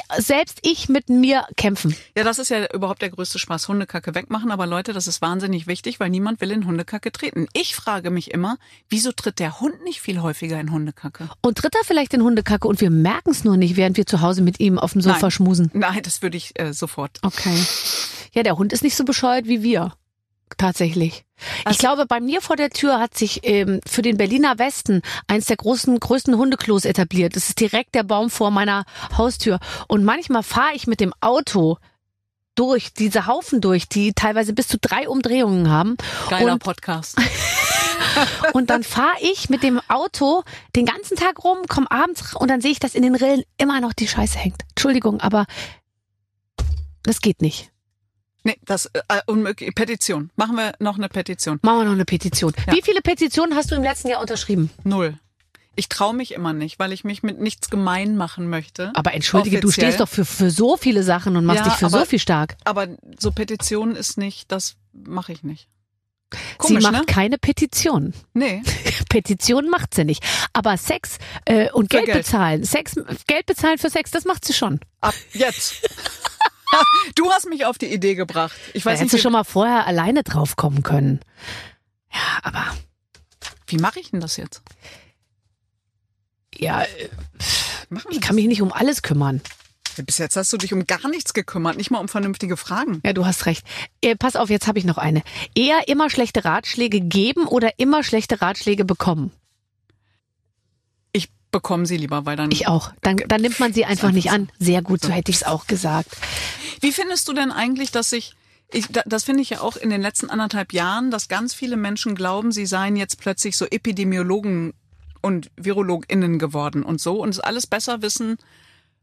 mit mir kämpfen. Ja, das ist ja überhaupt der größte Spaß, Hundekacke wegmachen. Aber Leute, das ist wahnsinnig wichtig, weil niemand will in Hundekacke treten. Ich frage mich immer, wieso tritt der Hund nicht viel häufiger in Hundekacke? Und tritt er vielleicht in Hundekacke und wir merken es nur nicht, während wir zu Hause mit ihm auf dem Sofa schmusen? Nein, das würde ich sofort. Okay. Ja, der Hund ist nicht so bescheuert wie wir. Tatsächlich. Ich glaube, bei mir vor der Tür hat sich für den Berliner Westen eins der größten Hundeklos etabliert. Das ist direkt der Baum vor meiner Haustür. Und manchmal fahre ich mit dem Auto durch diese Haufen durch, die teilweise bis zu 3 Umdrehungen haben. Geiler Podcast. Und dann fahre ich mit dem Auto den ganzen Tag rum, komme abends und dann sehe ich, dass in den Rillen immer noch die Scheiße hängt. Entschuldigung, aber das geht nicht. Nee, das unmöglich. Petition. Machen wir noch eine Petition. Machen wir noch eine Petition. Ja. Wie viele Petitionen hast du im letzten Jahr unterschrieben? 0. Ich traue mich immer nicht, weil ich mich mit nichts gemein machen möchte. Aber entschuldige, du stehst doch für so viele Sachen und machst dich für so viel stark. Aber so Petitionen ist nicht, das mache ich nicht. Komisch, sie macht keine Petition. Nee. Petition macht sie nicht. Aber Sex und Geld bezahlen. Geld bezahlen für Sex, das macht sie schon. Ab jetzt. Du hast mich auf die Idee gebracht. Ich weiß nicht, hättest du schon mal vorher alleine drauf kommen können. Ja, aber wie mache ich denn das jetzt? Ja, ich kann mich nicht um alles kümmern. Bis jetzt hast du dich um gar nichts gekümmert, nicht mal um vernünftige Fragen. Ja, du hast recht. Pass auf, jetzt habe ich noch eine. Eher immer schlechte Ratschläge geben oder immer schlechte Ratschläge bekommen? Ich bekomme sie lieber, weil dann... Ich auch. Dann nimmt man sie einfach nicht an. Sehr gut, so hätte ich es auch gesagt. Wie findest du denn eigentlich, dass das finde ich ja auch in den letzten 1,5 Jahren, dass ganz viele Menschen glauben, sie seien jetzt plötzlich so Epidemiologen und VirologInnen geworden und so und es alles besser wissen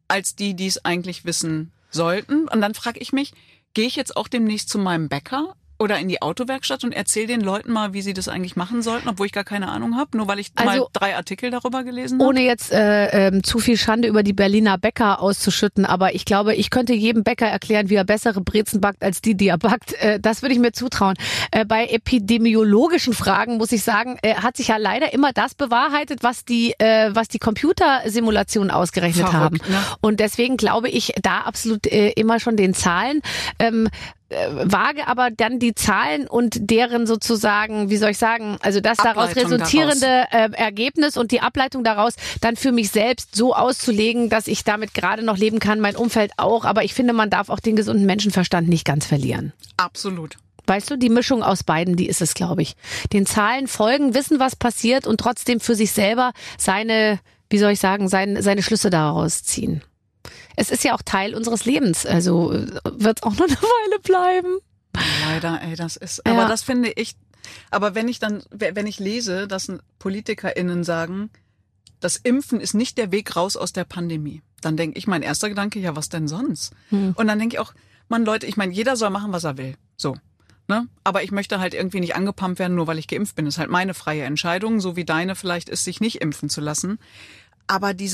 als die es eigentlich wissen sollten. Und dann frage ich mich, gehe ich jetzt auch demnächst zu meinem Bäcker oder in die Autowerkstatt und erzähle den Leuten mal, wie sie das eigentlich machen sollten, obwohl ich gar keine Ahnung habe, nur weil ich mal 3 Artikel darüber gelesen habe? Ohne jetzt zu viel Schande über die Berliner Bäcker auszuschütten, aber ich glaube, ich könnte jedem Bäcker erklären, wie er bessere Brezen backt, als die er backt. Das würde ich mir zutrauen. Bei epidemiologischen Fragen, muss ich sagen, hat sich ja leider immer das bewahrheitet, was die Computersimulationen ausgerechnet haben. Ne? Und deswegen glaube ich da absolut immer schon den Zahlen. Wage aber dann die Zahlen und deren sozusagen, wie soll ich sagen, also das daraus resultierende Ergebnis und die Ableitung daraus dann für mich selbst so auszulegen, dass ich damit gerade noch leben kann, mein Umfeld auch. Aber ich finde, man darf auch den gesunden Menschenverstand nicht ganz verlieren. Absolut. Weißt du, die Mischung aus beiden, die ist es, glaube ich. Den Zahlen folgen, wissen, was passiert und trotzdem für sich selber seine Schlüsse daraus ziehen. Es ist ja auch Teil unseres Lebens, also wird es auch noch eine Weile bleiben. Leider, das ist, aber das finde ich, aber wenn ich lese, dass PolitikerInnen sagen, das Impfen ist nicht der Weg raus aus der Pandemie, dann denke ich, mein erster Gedanke, ja, was denn sonst? Und dann denke ich auch, Mann, Leute, ich meine, jeder soll machen, was er will, so. Ne? Aber ich möchte halt irgendwie nicht angepumpt werden, nur weil ich geimpft bin. Das ist halt meine freie Entscheidung, so wie deine vielleicht ist, sich nicht impfen zu lassen. Aber nein,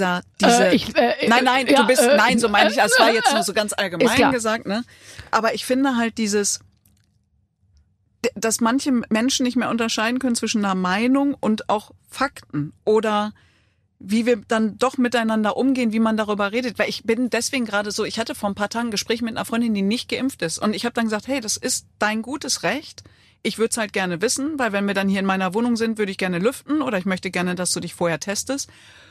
so meine ich, das war jetzt nur so ganz allgemein gesagt, ne? Aber ich finde halt dass manche Menschen nicht mehr unterscheiden können zwischen einer Meinung und auch Fakten oder wie wir dann doch miteinander umgehen, wie man darüber redet. Weil ich bin deswegen gerade so, ich hatte vor ein paar Tagen ein Gespräch mit einer Freundin, die nicht geimpft ist. Und ich habe dann gesagt, hey, das ist dein gutes Recht. Ich würde es halt gerne wissen, weil wenn wir dann hier in meiner Wohnung sind, würde ich gerne lüften oder ich möchte gerne, dass du dich vorher testest.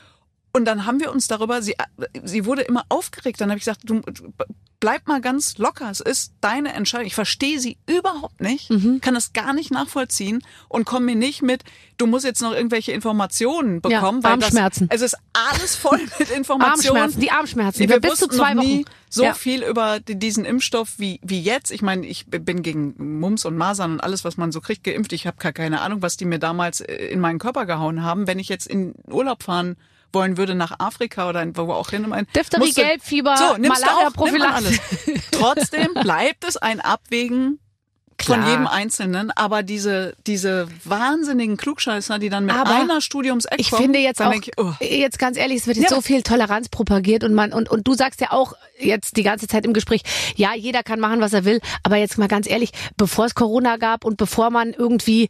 Und dann haben wir uns darüber, sie wurde immer aufgeregt. Dann habe ich gesagt, du bleib mal ganz locker. Es ist deine Entscheidung. Ich verstehe sie überhaupt nicht, kann das gar nicht nachvollziehen und komme mir nicht mit, du musst jetzt noch irgendwelche Informationen bekommen. Ja, Armschmerzen. Es ist alles voll mit Informationen. Die Armschmerzen. Wir wussten noch nie so viel über diesen Impfstoff wie jetzt. Ich meine, ich bin gegen Mumps und Masern und alles, was man so kriegt, geimpft. Ich habe gar keine Ahnung, was die mir damals in meinen Körper gehauen haben. Wenn ich jetzt in Urlaub fahren wollen würde nach Afrika oder wo auch hin. Diphtherie, Gelbfieber, Malaria-Prophylaxe. Trotzdem bleibt es ein Abwägen von jedem Einzelnen, aber diese wahnsinnigen Klugscheißer, die dann mit einer Studie ums Eck kommen. Ich finde jetzt auch, jetzt ganz ehrlich, es wird jetzt so viel Toleranz propagiert und du sagst ja auch jetzt die ganze Zeit im Gespräch, ja, jeder kann machen, was er will, aber jetzt mal ganz ehrlich, bevor es Corona gab und bevor man irgendwie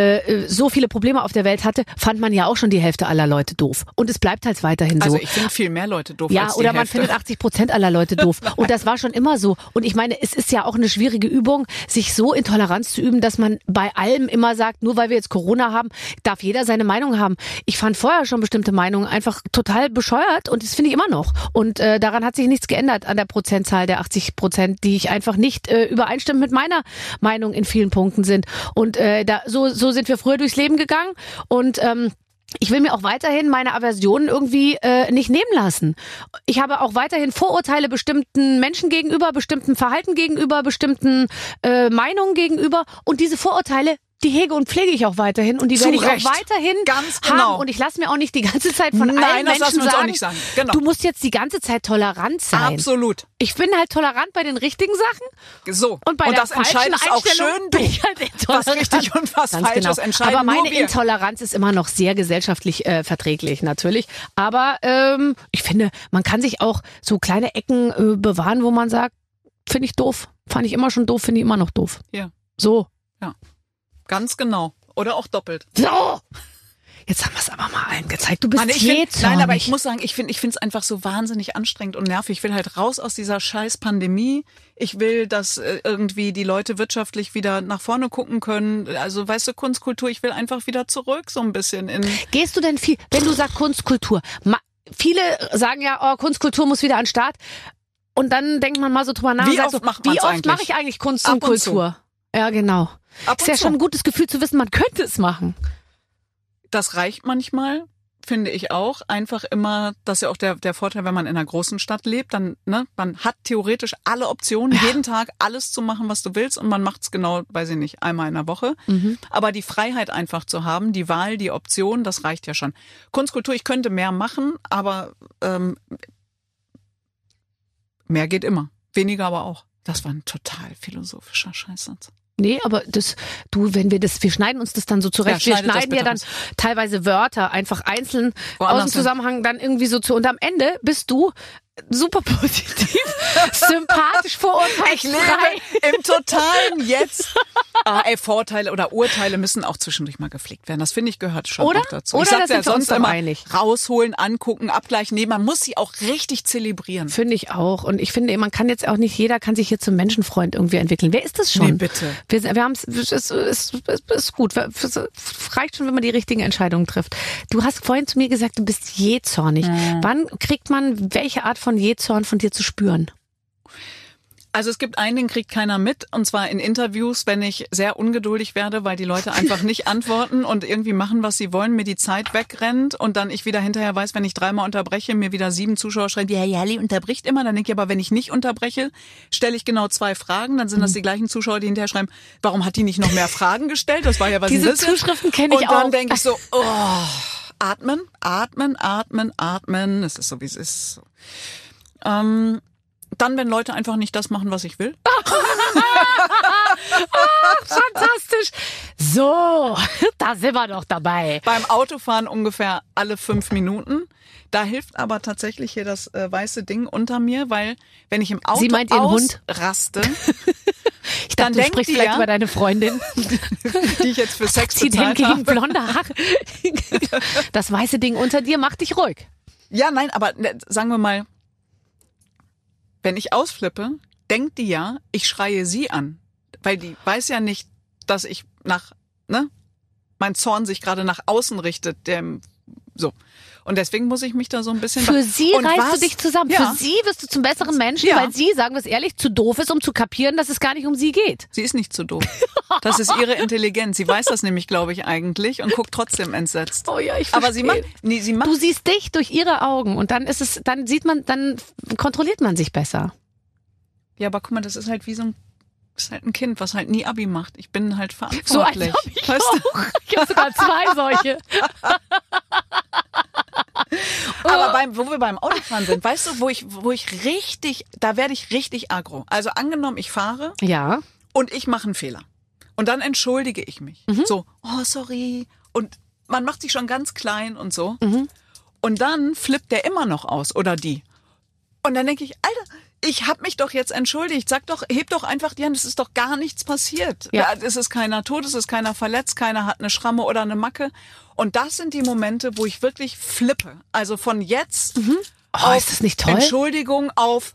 so viele Probleme auf der Welt hatte, fand man ja auch schon die Hälfte aller Leute doof. Und es bleibt halt weiterhin so. Also ich finde viel mehr Leute doof als die oder Hälfte. Man findet 80% aller Leute doof. Und das war schon immer so. Und ich meine, es ist ja auch eine schwierige Übung, sich so in Toleranz zu üben, dass man bei allem immer sagt, nur weil wir jetzt Corona haben, darf jeder seine Meinung haben. Ich fand vorher schon bestimmte Meinungen einfach total bescheuert und das finde ich immer noch. Und daran hat sich nichts geändert an der Prozentzahl der 80%, die ich einfach nicht übereinstimmend mit meiner Meinung in vielen Punkten sind. Und so sind wir früher durchs Leben gegangen und ich will mir auch weiterhin meine Aversionen irgendwie nicht nehmen lassen. Ich habe auch weiterhin Vorurteile bestimmten Menschen gegenüber, bestimmten Verhalten gegenüber, bestimmten Meinungen gegenüber. Und diese Vorurteile, die hege und pflege ich auch weiterhin. Und die werde ich auch weiterhin haben. Und ich lasse mir auch nicht die ganze Zeit von allen Menschen sagen, du musst jetzt die ganze Zeit tolerant sein. Absolut. Ich bin halt tolerant bei den richtigen Sachen. So. Und bei das entscheidest auch schön du. Was richtig und was falsch ist, entscheiden aber meine nur wir. Intoleranz ist immer noch sehr gesellschaftlich verträglich, natürlich. Aber ich finde, man kann sich auch so kleine Ecken bewahren, wo man sagt, finde ich doof. Fand ich immer schon doof, finde ich immer noch doof. Ja. So. Ja. Ganz genau. Oder auch doppelt. So. Jetzt haben wir es aber mal allen gezeigt. Du bist Nein, aber ich muss sagen, ich finde es einfach so wahnsinnig anstrengend und nervig. Ich will halt raus aus dieser scheiß Pandemie. Ich will, dass irgendwie die Leute wirtschaftlich wieder nach vorne gucken können. Also, weißt du, Kunst, Kultur, ich will einfach wieder zurück so ein bisschen in... Gehst du denn viel, wenn du sagst Kunst, Kultur, viele sagen ja, Kunst, Kultur muss wieder an den Start. Und dann denkt man mal so drüber nach. Wie oft mache ich eigentlich Kunst und Kultur? Ja, genau. Ist ja schon ein gutes Gefühl zu wissen, man könnte es machen. Das reicht manchmal, finde ich auch. Einfach immer, das ist ja auch der Vorteil, wenn man in einer großen Stadt lebt, dann, ne, man hat theoretisch alle Optionen, jeden Tag alles zu machen, was du willst und man macht es genau, weiß ich nicht, einmal in der Woche. Aber die Freiheit einfach zu haben, die Wahl, die Option, das reicht ja schon. Kunst, Kultur, ich könnte mehr machen, aber Mehr geht immer. Weniger aber auch. Das war ein total philosophischer Scheißsatz. Nee, aber wir schneiden uns das dann so zurecht. Wir schneiden ja dann teilweise Wörter einfach einzeln aus dem Zusammenhang dann irgendwie so zu. Und am Ende bist du super positiv, sympathisch, verurteilsfrei. Ich lebe im totalen Jetzt. Vorteile oder Urteile müssen auch zwischendurch mal gepflegt werden. Das finde ich gehört schon auch dazu. Oder ich sag's ja sonst immer rausholen, angucken, abgleichen. Nee, man muss sie auch richtig zelebrieren. Finde ich auch. Und ich finde, man kann jetzt auch nicht, jeder kann sich hier zum Menschenfreund irgendwie entwickeln. Wer ist das schon? Nee, bitte. Wir haben es ist gut. Es reicht schon, wenn man die richtigen Entscheidungen trifft. Du hast vorhin zu mir gesagt, du bist jähzornig. Wann kriegt man welche Art von Jähzorn von dir zu spüren? Also es gibt einen, den kriegt keiner mit, und zwar in Interviews, wenn ich sehr ungeduldig werde, weil die Leute einfach nicht antworten und irgendwie machen, was sie wollen, mir die Zeit wegrennt und dann ich wieder hinterher weiß, wenn ich 3-mal unterbreche, mir wieder 7 Zuschauer schreiben, ja, Jali unterbricht immer, dann denke ich aber, wenn ich nicht unterbreche, stelle ich genau 2 Fragen, dann sind das die gleichen Zuschauer, die hinterher schreiben, warum hat die nicht noch mehr Fragen gestellt? Das war ja was. Diese Zuschriften kenne ich auch. Und dann denke ich so, atmen. Es ist so, wie es ist. Dann, wenn Leute einfach nicht das machen, was ich will. Fantastisch. So, da sind wir doch dabei. Beim Autofahren ungefähr alle 5 Minuten. Da hilft aber tatsächlich hier das weiße Ding unter mir, weil wenn ich im Auto ausraste, ich dachte, du sprichst vielleicht über deine Freundin, die ich jetzt für Sex bezahlt habe. Gegen blonde Haare. Das weiße Ding unter dir macht dich ruhig. Ja, nein, aber sagen wir mal, wenn ich ausflippe, denkt die ja, ich schreie sie an. Weil die weiß ja nicht, dass ich mein Zorn sich gerade nach außen richtet. So. Und deswegen muss ich mich da so ein bisschen... Für sie reißt du dich zusammen. Ja. Für sie wirst du zum besseren Menschen, weil sie, sagen wir es ehrlich, zu doof ist, um zu kapieren, dass es gar nicht um sie geht. Sie ist nicht zu doof. Das ist ihre Intelligenz. Sie weiß das nämlich, glaube ich, eigentlich und guckt trotzdem entsetzt. Oh ja, ich verstehe. Aber sie macht... Du siehst dich durch ihre Augen und dann dann kontrolliert man sich besser. Ja, aber guck mal, das ist halt wie ein Kind, was halt nie Abi macht. Ich bin halt verantwortlich. So eins hab ich auch. Ich habe sogar 2 solche. Aber wo wir beim Autofahren sind, weißt du, da werde ich richtig aggro. Also angenommen, ich fahre und ich mache einen Fehler. Und dann entschuldige ich mich. So, sorry. Und man macht sich schon ganz klein und so. Und dann flippt der immer noch aus oder die. Und dann denke ich, Alter, ich habe mich doch jetzt entschuldigt. Heb doch einfach die Hand, es ist doch gar nichts passiert. Ja. Es ist keiner tot, es ist keiner verletzt, keiner hat eine Schramme oder eine Macke. Und das sind die Momente, wo ich wirklich flippe. Also von jetzt auf ist das nicht toll? Entschuldigung auf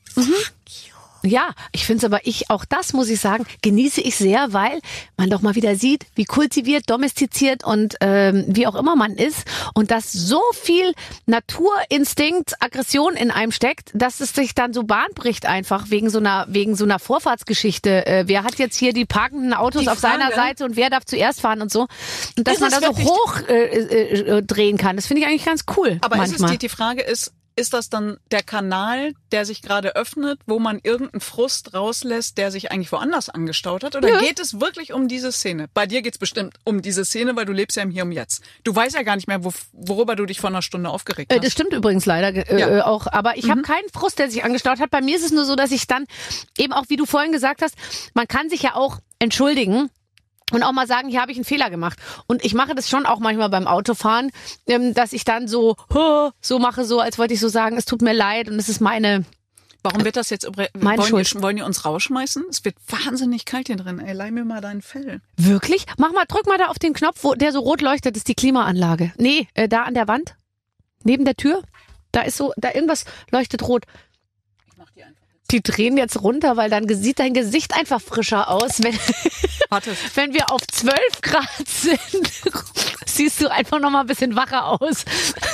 Ja, ich finde es aber, auch das muss ich sagen, genieße ich sehr, weil man doch mal wieder sieht, wie kultiviert, domestiziert und wie auch immer man ist und dass so viel Naturinstinkt, Aggression in einem steckt, dass es sich dann so Bahn bricht einfach wegen so einer Vorfahrtsgeschichte. Wer hat jetzt hier die parkenden Autos auf seiner Seite und wer darf zuerst fahren und so. Und dass man da so hoch drehen kann, das finde ich eigentlich ganz cool. Aber manchmal. Die Frage ist das dann der Kanal, der sich gerade öffnet, wo man irgendeinen Frust rauslässt, der sich eigentlich woanders angestaut hat? Oder geht es wirklich um diese Szene? Bei dir geht es bestimmt um diese Szene, weil du lebst ja im Hier und Jetzt. Du weißt ja gar nicht mehr, worüber du dich vor einer Stunde aufgeregt hast. Das stimmt übrigens leider auch. Aber ich habe keinen Frust, der sich angestaut hat. Bei mir ist es nur so, dass ich dann eben auch, wie du vorhin gesagt hast, man kann sich ja auch entschuldigen. Und auch mal sagen, hier habe ich einen Fehler gemacht. Und ich mache das schon auch manchmal beim Autofahren, dass ich dann so mache, so als wollte ich so sagen, es tut mir leid und es ist meine... Warum wird das jetzt... Wollen die uns rausschmeißen? Es wird wahnsinnig kalt hier drin. Ey, leih mir mal dein Fell. Wirklich? Drück mal da auf den Knopf, der so rot leuchtet, ist die Klimaanlage. Nee, da an der Wand, neben der Tür, da irgendwas leuchtet rot. Ich mach die einfach. Die drehen jetzt runter, weil dann sieht dein Gesicht einfach frischer aus. Wenn wir auf 12 Grad sind, siehst du einfach noch mal ein bisschen wacher aus.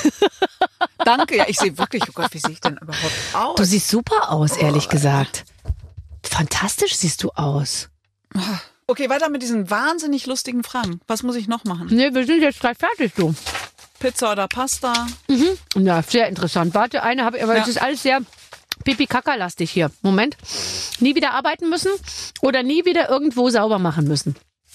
Danke, ja, ich sehe wirklich, oh Gott, wie sehe ich denn überhaupt aus? Du siehst super aus, ehrlich gesagt. Fantastisch siehst du aus. Okay, weiter mit diesen wahnsinnig lustigen Fragen. Was muss ich noch machen? Nee, wir sind jetzt gleich fertig, du. Pizza oder Pasta? Ja, sehr interessant. Warte, aber es ist alles sehr... Pipi-Kaka-lastig hier. Moment. Nie wieder arbeiten müssen oder nie wieder irgendwo sauber machen müssen?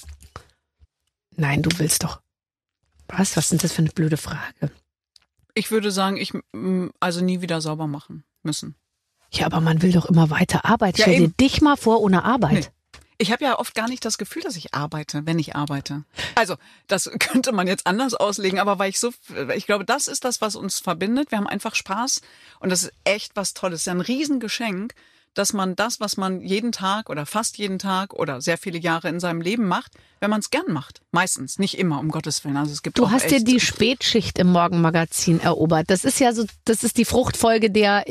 Nein, du willst doch. Was ist das für eine blöde Frage? Ich würde sagen, also nie wieder sauber machen müssen. Ja, aber man will doch immer weiter arbeiten. Stell dir dich mal vor ohne Arbeit. Nee. Ich habe ja oft gar nicht das Gefühl, dass ich arbeite, wenn ich arbeite. Also, das könnte man jetzt anders auslegen, aber ich glaube, das ist das, was uns verbindet. Wir haben einfach Spaß und das ist echt was Tolles. Das ist ja ein Riesengeschenk, dass man das, was man jeden Tag oder fast jeden Tag oder sehr viele Jahre in seinem Leben macht, wenn man es gern macht. Meistens, nicht immer, um Gottes Willen. Also es gibt du hast dir die Spätschicht im Morgenmagazin erobert. Das ist ja so, das ist die Fruchtfolge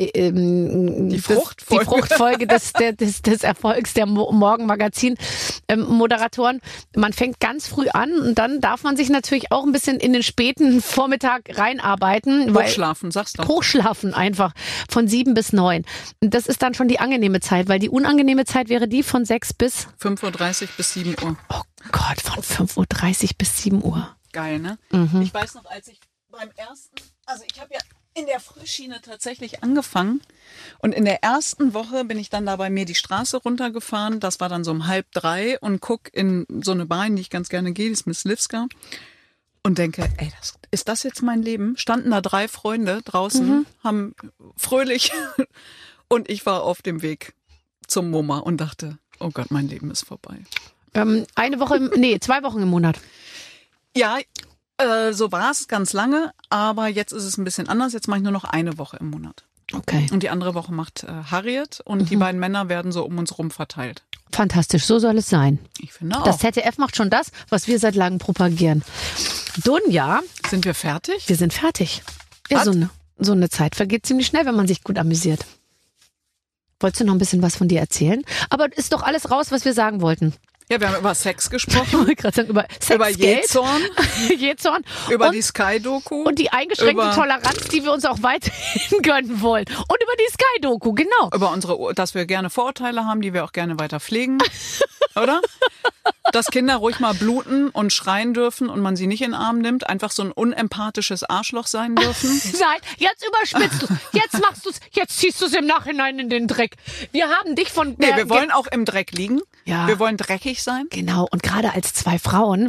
die Fruchtfolge des Erfolgs der Morgenmagazin-Moderatoren. Man fängt ganz früh an und dann darf man sich natürlich auch ein bisschen in den späten Vormittag reinarbeiten. Hochschlafen, sagst du. Hochschlafen einfach von 7 bis 9. Und das ist dann schon die angenehme Zeit, weil die unangenehme Zeit wäre die von 6 bis 5:30 Uhr bis 7 Uhr. Oh Gott, von 5:30 Uhr bis 7 Uhr. Geil, ne? Ich weiß noch, als ich beim ersten, also ich habe ja in der Frühschiene tatsächlich angefangen und in der ersten Woche bin ich dann da bei mir die Straße runtergefahren, das war dann so um 2:30 und guck in so eine Bar, in die ich ganz gerne gehe, die ist Miss Livska und denke, ey, ist das jetzt mein Leben? Standen da 3 Freunde draußen, haben fröhlich und ich war auf dem Weg zum MoMA und dachte, oh Gott, mein Leben ist vorbei. 2 Wochen im Monat. Ja, so war es ganz lange, aber jetzt ist es ein bisschen anders. Jetzt mache ich nur noch 1 Woche im Monat. Okay. Und die andere Woche macht Harriet und die beiden Männer werden so um uns rum verteilt. Fantastisch, so soll es sein. Ich finde auch. Das ZDF macht schon das, was wir seit langem propagieren. Dunja. Sind wir fertig? Wir sind fertig. Ja, so eine Zeit vergeht ziemlich schnell, wenn man sich gut amüsiert. Wolltest du noch ein bisschen was von dir erzählen? Aber ist doch alles raus, was wir sagen wollten. Ja, wir haben über Sex gesprochen. Ich wollte gerade sagen, über Sex, über Jähzorn. Jähzorn. Über die Sky-Doku. Und die eingeschränkte Toleranz, die wir uns auch weiterhin gönnen wollen. Und über die Sky-Doku, genau. Über dass wir gerne Vorurteile haben, die wir auch gerne weiter pflegen. Oder? Dass Kinder ruhig mal bluten und schreien dürfen und man sie nicht in den Arm nimmt. Einfach so ein unempathisches Arschloch sein dürfen. Nein, jetzt überspitzt du. Jetzt machst du es. Jetzt ziehst du es im Nachhinein in den Dreck. Wir haben dich von... Nee, wir wollen auch im Dreck liegen. Ja. Wir wollen dreckig sein. Genau, und gerade als 2 Frauen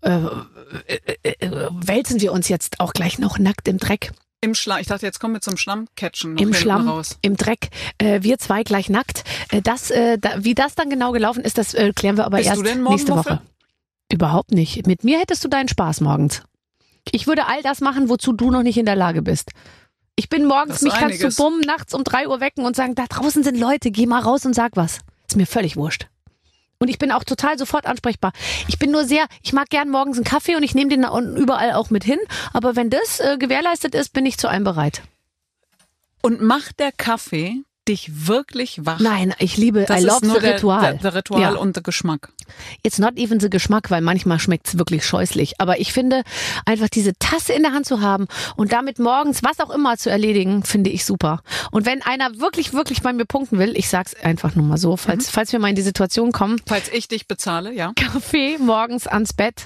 wälzen wir uns jetzt auch gleich noch nackt im Dreck. Im Schlamm. Ich dachte, jetzt kommen wir zum Schlammcatchen. Im Schlamm, raus. Im Dreck. Wir 2 gleich nackt. Wie das dann genau gelaufen ist, das klären wir aber erst nächste Woche. Überhaupt nicht. Mit mir hättest du deinen Spaß morgens. Ich würde all das machen, wozu du noch nicht in der Lage bist. Ich bin morgens, mich kannst du bumm, nachts um 3 Uhr wecken und sagen, da draußen sind Leute, geh mal raus und sag was. Ist mir völlig wurscht. Und ich bin auch total sofort ansprechbar. Ich bin ich mag gern morgens einen Kaffee und ich nehme den überall auch mit hin. Aber wenn das gewährleistet ist, bin ich zu allem bereit. Und macht der Kaffee dich wirklich wach? Nein, ich liebe, I love the Ritual. Der Ritual und der Geschmack. It's not even the Geschmack, weil manchmal schmeckt's wirklich scheußlich. Aber ich finde, einfach diese Tasse in der Hand zu haben und damit morgens was auch immer zu erledigen, finde ich super. Und wenn einer wirklich, wirklich bei mir punkten will, ich sag's einfach nur mal so, falls wir mal in die Situation kommen. Falls ich dich bezahle, ja. Kaffee morgens ans Bett.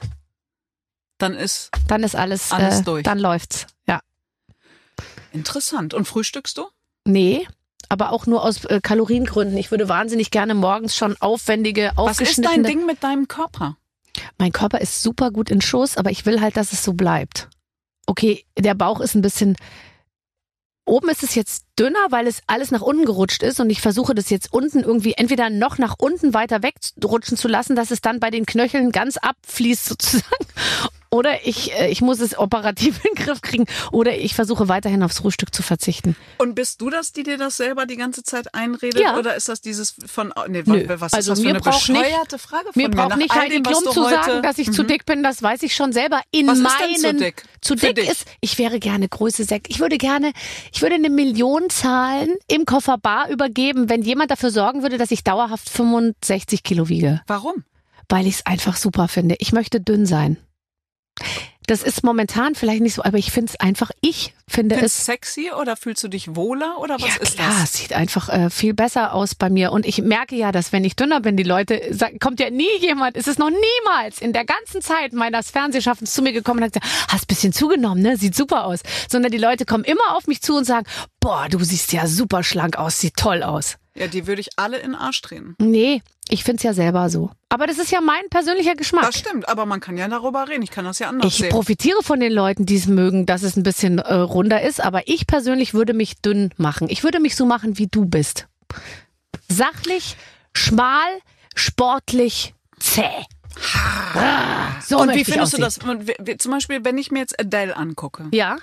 Dann ist alles durch. Dann läuft's, ja. Interessant. Und frühstückst du? Nee. Aber auch nur aus Kaloriengründen. Ich würde wahnsinnig gerne morgens schon aufwendige, aufgeschnittene... Was ist dein Ding mit deinem Körper? Mein Körper ist super gut in Schuss, aber ich will halt, dass es so bleibt. Okay, der Bauch ist ein bisschen... Oben ist es jetzt dünner, weil es alles nach unten gerutscht ist und ich versuche das jetzt unten irgendwie entweder noch nach unten weiter wegrutschen zu lassen, dass es dann bei den Knöcheln ganz abfließt sozusagen. Oder ich muss es operativ in den Griff kriegen. Oder ich versuche weiterhin aufs Frühstück zu verzichten. Und bist du das, die dir das selber die ganze Zeit einredet? Ja. Oder ist das dieses von... Nee, was also ist das für eine bescheuerte Frage von mir? Mir braucht nicht Heidi Klum zu sagen, dass ich zu dick bin. Das weiß ich schon selber. Was ist denn zu dick? Zu dick ist, ich wäre gerne Größe 6. Ich würde 1 Million zahlen im Koffer bar übergeben, wenn jemand dafür sorgen würde, dass ich dauerhaft 65 Kilo wiege. Warum? Weil ich es einfach super finde. Ich möchte dünn sein. Das ist momentan vielleicht nicht so, aber ich finde es einfach, Findest es sexy oder fühlst du dich wohler oder was ist das? Ja, es sieht einfach viel besser aus bei mir und ich merke ja, dass wenn ich dünner bin, die Leute sagen, kommt ja nie jemand, es ist noch niemals in der ganzen Zeit meines Fernsehschaffens zu mir gekommen und hat gesagt, hast ein bisschen zugenommen, ne? Sieht super aus. Sondern die Leute kommen immer auf mich zu und sagen, boah, du siehst ja super schlank aus, sieht toll aus. Ja, die würde ich alle in den Arsch drehen. Nee, ich find's ja selber so. Aber das ist ja mein persönlicher Geschmack. Das stimmt, aber man kann ja darüber reden. Ich kann das ja anders sehen. Ich profitiere von den Leuten, die es mögen, dass es ein bisschen runder ist. Aber ich persönlich würde mich dünn machen. Ich würde mich so machen, wie du bist. Sachlich, schmal, sportlich, zäh. So und wie findest du das? Zum Beispiel, wenn ich mir jetzt Adele angucke. Ja.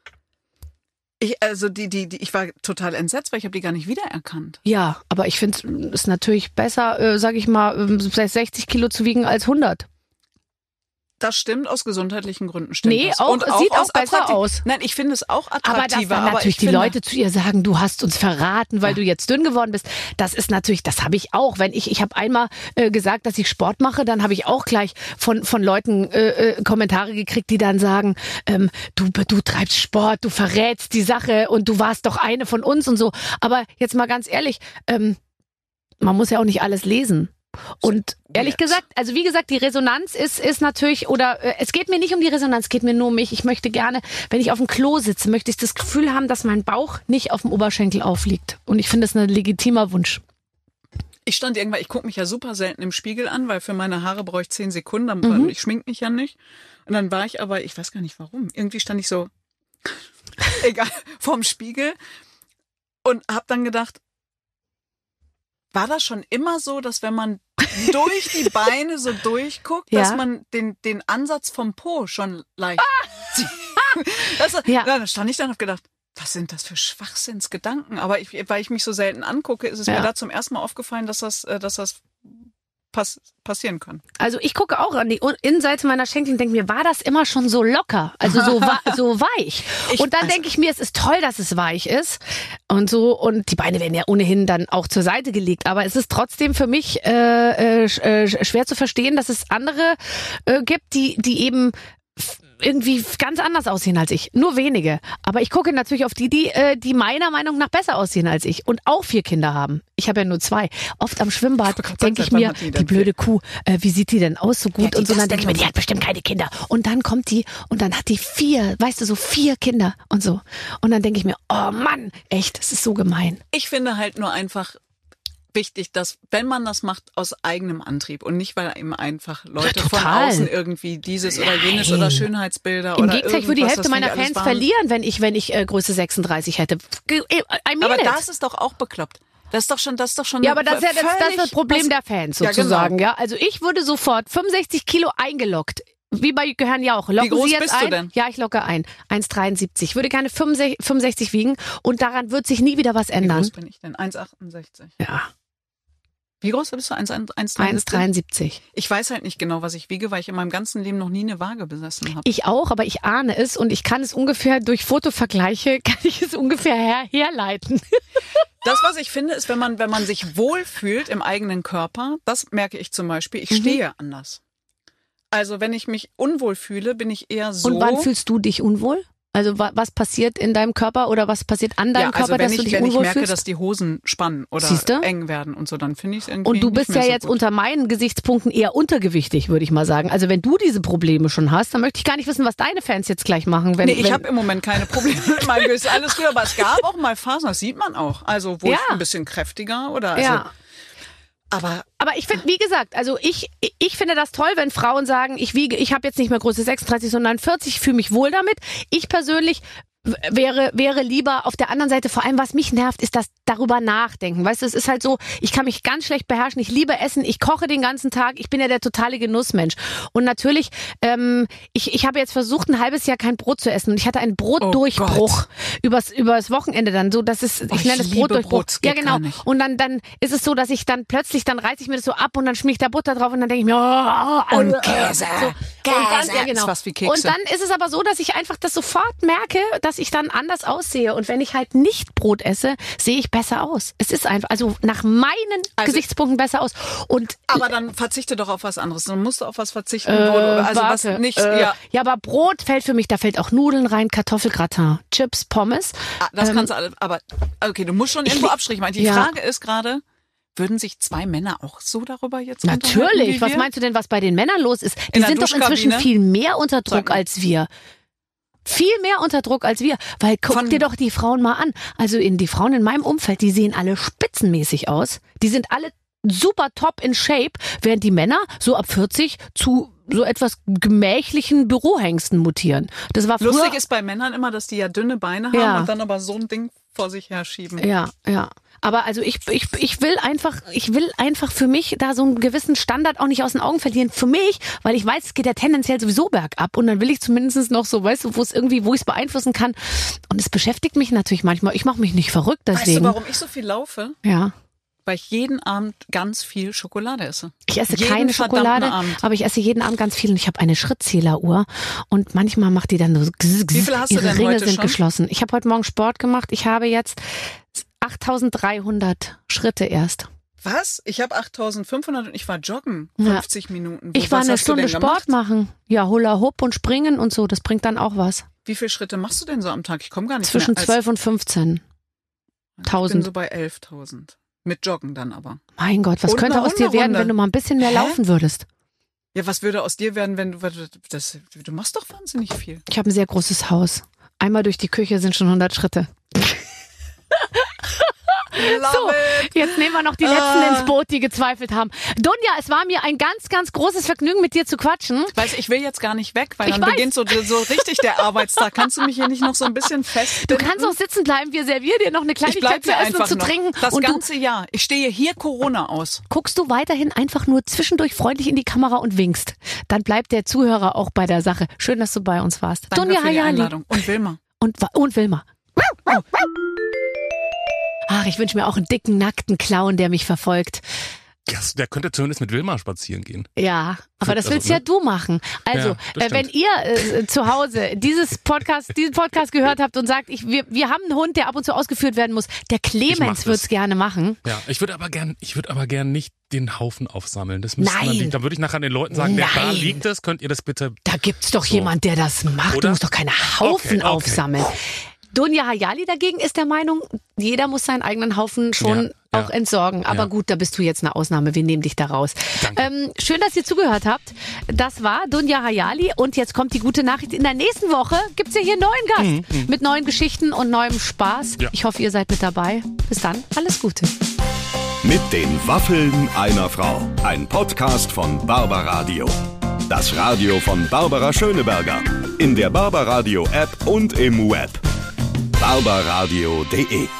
Ich war total entsetzt, weil ich habe die gar nicht wiedererkannt. Ja, aber ich finde es natürlich besser, sage ich mal, 60 Kilo zu wiegen als 100. Das stimmt, aus gesundheitlichen Gründen stimmt das. Sieht auch besser aus. Nein, ich finde es auch attraktiver. Aber dass natürlich die Leute zu ihr sagen, du hast uns verraten, weil du jetzt dünn geworden bist. Das ist natürlich, das habe ich auch. Wenn ich habe einmal gesagt, dass ich Sport mache, dann habe ich auch gleich von Leuten Kommentare gekriegt, die dann sagen, du treibst Sport, du verrätst die Sache und du warst doch eine von uns und so. Aber jetzt mal ganz ehrlich, man muss ja auch nicht alles lesen. Und ehrlich gesagt, also wie gesagt, die Resonanz ist natürlich, es geht mir nicht um die Resonanz, es geht mir nur um mich. Ich möchte gerne, wenn ich auf dem Klo sitze, möchte ich das Gefühl haben, dass mein Bauch nicht auf dem Oberschenkel aufliegt. Und ich finde das ein legitimer Wunsch. Ich gucke mich ja super selten im Spiegel an, weil für meine Haare brauche ich 10 Sekunden, ich schmink mich ja nicht. Und dann war ich aber, ich weiß gar nicht warum, irgendwie stand ich so, egal, vorm Spiegel und habe dann gedacht, war das schon immer so, dass wenn man durch die Beine so durchguckt, dass man den Ansatz vom Po schon leicht sieht? Dann stand ich dann und habe gedacht, was sind das für Schwachsinnsgedanken? Aber weil ich mich so selten angucke, ist es mir da zum ersten Mal aufgefallen, dass das passieren kann. Also ich gucke auch an die Innenseite meiner Schenkel und denke mir, war das immer schon so locker? Also so weich. Und dann denke ich mir, es ist toll, dass es weich ist und so. Und die Beine werden ja ohnehin dann auch zur Seite gelegt. Aber es ist trotzdem für mich schwer zu verstehen, dass es andere gibt, die eben irgendwie ganz anders aussehen als ich. Nur wenige. Aber ich gucke natürlich auf die meiner Meinung nach besser aussehen als ich und auch 4 Kinder haben. Ich habe ja nur 2. Oft am Schwimmbad denke ich mir, die blöde Kuh, wie sieht die denn aus so gut? Und so, dann denke ich mir, die hat bestimmt keine Kinder. Und dann kommt die und dann hat die 4, weißt du, so 4 Kinder und so. Und dann denke ich mir, oh Mann, echt, das ist so gemein. Ich finde halt nur einfach wichtig, dass, wenn man das macht aus eigenem Antrieb und nicht, weil eben einfach Leute von außen irgendwie dieses oder jenes oder Schönheitsbilder Im oder Gegenteil, ich würde die Hälfte meiner Fans verlieren, wenn ich Größe 36 hätte. Aber das ist doch auch bekloppt. Das ist doch schon. Ja, aber das ist ja das Problem der Fans sozusagen. Ja, also ich würde sofort 65 Kilo eingeloggt. Wie bei Gehörn Jauch. Wie groß bist du denn? Ja, ich locke ein. 1,73. Ich würde gerne 65 wiegen und daran wird sich nie wieder was ändern. Wie groß bin ich denn? 1,68. Ja. Wie groß bist du? 1,73. Ich weiß halt nicht genau, was ich wiege, weil ich in meinem ganzen Leben noch nie eine Waage besessen habe. Ich auch, aber ich ahne es und ich kann es ungefähr durch Fotovergleiche, kann ich es ungefähr herleiten. Das, was ich finde, ist, wenn man sich wohlfühlt im eigenen Körper, das merke ich zum Beispiel, ich stehe anders. Also wenn ich mich unwohl fühle, bin ich eher so. Und wann fühlst du dich unwohl? Also was passiert in deinem Körper oder was passiert an deinem Körper, dass du dich unwohl fühlst? Wenn ich merke, dass die Hosen spannen oder eng werden und so, dann finde ich es irgendwie Und du bist ja jetzt unter meinen Gesichtspunkten eher untergewichtig, würde ich mal sagen. Also wenn du diese Probleme schon hast, dann möchte ich gar nicht wissen, was deine Fans jetzt gleich machen. Ich habe im Moment keine Probleme mit meinem Gewicht. Alles gut, aber es gab auch mal Phasen, das sieht man auch. Also wo ich ein bisschen kräftiger oder Aber ich finde, wie gesagt, also ich finde das toll, wenn Frauen sagen, ich habe jetzt nicht mehr Größe 36, sondern 40, fühle mich wohl damit. Ich persönlich wäre lieber auf der anderen Seite, vor allem was mich nervt, ist das darüber nachdenken. Weißt du, es ist halt so, ich kann mich ganz schlecht beherrschen, ich liebe Essen, ich koche den ganzen Tag, ich bin ja der totale Genussmensch. Und natürlich, ich habe jetzt versucht, ein halbes Jahr kein Brot zu essen und ich hatte einen Brotdurchbruch übers Wochenende dann so, dass es, ich nenne es Brotdurchbruch. Ja, genau. Und dann ist es so, dass ich dann plötzlich, dann reiße ich mir das so ab und dann schmier ich da Butter drauf und dann denke ich mir, und Käse. So. Käse. Ja, genau. Ist was wie Kekse. Und dann ist es aber so, dass ich einfach das sofort merke, dass ich dann anders aussehe. Und wenn ich halt nicht Brot esse, sehe ich besser aus. Es ist einfach, also nach meinen Gesichtspunkten besser aus. Aber dann verzichte doch auf was anderes. Dann musst du auf was verzichten. Was nicht. Ja, aber Brot fällt für mich, da fällt auch Nudeln rein, Kartoffelgratin, Chips, Pommes. Das kannst du alles, aber okay, du musst schon irgendwo Abstriche machen. Die Frage ist gerade, würden sich 2 Männer auch so darüber jetzt Natürlich. Was meinst du denn, was bei den Männern los ist? Die sind doch inzwischen viel mehr unter Druck als wir. Viel mehr unter Druck als wir. Weil guck dir doch die Frauen mal an. Also die Frauen in meinem Umfeld, die sehen alle spitzenmäßig aus. Die sind alle super top in Shape, während die Männer so ab 40 zu so etwas gemächlichen Bürohengsten mutieren. Das war früher. Lustig ist bei Männern immer, dass die ja dünne Beine haben und dann aber so ein Ding vor sich herschieben. Ja. Aber also ich will einfach für mich da so einen gewissen Standard auch nicht aus den Augen verlieren. Für mich, weil ich weiß, es geht ja tendenziell sowieso bergab. Und dann will ich zumindest noch so, weißt du, wo ich es beeinflussen kann. Und es beschäftigt mich natürlich manchmal. Ich mache mich nicht verrückt deswegen. Weißt du, warum ich so viel laufe? Ja. Weil ich jeden Abend ganz viel Schokolade esse. Ich esse keine Schokolade, aber ich esse jeden Abend ganz viel und ich habe eine Schrittzähleruhr und manchmal macht die dann so Wie viel hast du denn Ringe heute sind schon? Geschlossen. Ich habe heute Morgen Sport gemacht. Ich habe jetzt 8.300 Schritte erst. Was? Ich habe 8.500 und ich war joggen 50 Minuten. Ich war eine Stunde Sport machen. Ja, Hula Hoop und Springen und so. Das bringt dann auch was. Wie viele Schritte machst du denn so am Tag? Ich komme gar nicht Zwischen mehr. 12 und 15.000. Ich bin so bei 11.000. Mit Joggen dann aber. Mein Gott, was könnte aus dir werden, wenn du mal ein bisschen mehr laufen würdest? Ja, was würde aus dir werden, wenn du machst doch wahnsinnig viel. Ich habe ein sehr großes Haus. Einmal durch die Küche sind schon 100 Schritte. So, jetzt nehmen wir noch die Letzten ins Boot, die gezweifelt haben. Dunja, es war mir ein ganz, ganz großes Vergnügen, mit dir zu quatschen. Weißt du, ich will jetzt gar nicht weg, weil dann beginnt so richtig der Arbeitstag. Kannst du mich hier nicht noch so ein bisschen festbinden? Du kannst auch sitzen bleiben. Wir servieren dir noch eine Kleinigkeit zu essen und zu trinken. Das ganze Jahr. Ich stehe hier Corona aus. Guckst du weiterhin einfach nur zwischendurch freundlich in die Kamera und winkst. Dann bleibt der Zuhörer auch bei der Sache. Schön, dass du bei uns warst. Danke Dunja für die Hayali. Einladung. Und Wilma. Und Wilma. Oh. Ach, ich wünsche mir auch einen dicken, nackten Clown, der mich verfolgt. Der könnte zumindest mit Wilma spazieren gehen. Ja, aber das willst ja du machen. Also, wenn ihr zu Hause diesen Podcast gehört habt und sagt, wir haben einen Hund, der ab und zu ausgeführt werden muss, der Clemens wird's gerne machen. Ja, ich würde aber gern nicht den Haufen aufsammeln. Das müsste man nicht. Dann würde ich nachher den Leuten sagen, da liegt es, könnt ihr das bitte. Da gibt's doch jemand, der das macht. Oder? Du musst doch keine Haufen aufsammeln. Dunja Hayali dagegen ist der Meinung, jeder muss seinen eigenen Haufen schon auch entsorgen. Aber gut, da bist du jetzt eine Ausnahme. Wir nehmen dich da raus. Schön, dass ihr zugehört habt. Das war Dunja Hayali. Und jetzt kommt die gute Nachricht. In der nächsten Woche gibt's ja hier einen neuen Gast mit neuen Geschichten und neuem Spaß. Ja. Ich hoffe, ihr seid mit dabei. Bis dann. Alles Gute. Mit den Waffeln einer Frau. Ein Podcast von Barbaradio. Das Radio von Barbara Schöneberger. In der Barbaradio App und im Web. barbaradio.de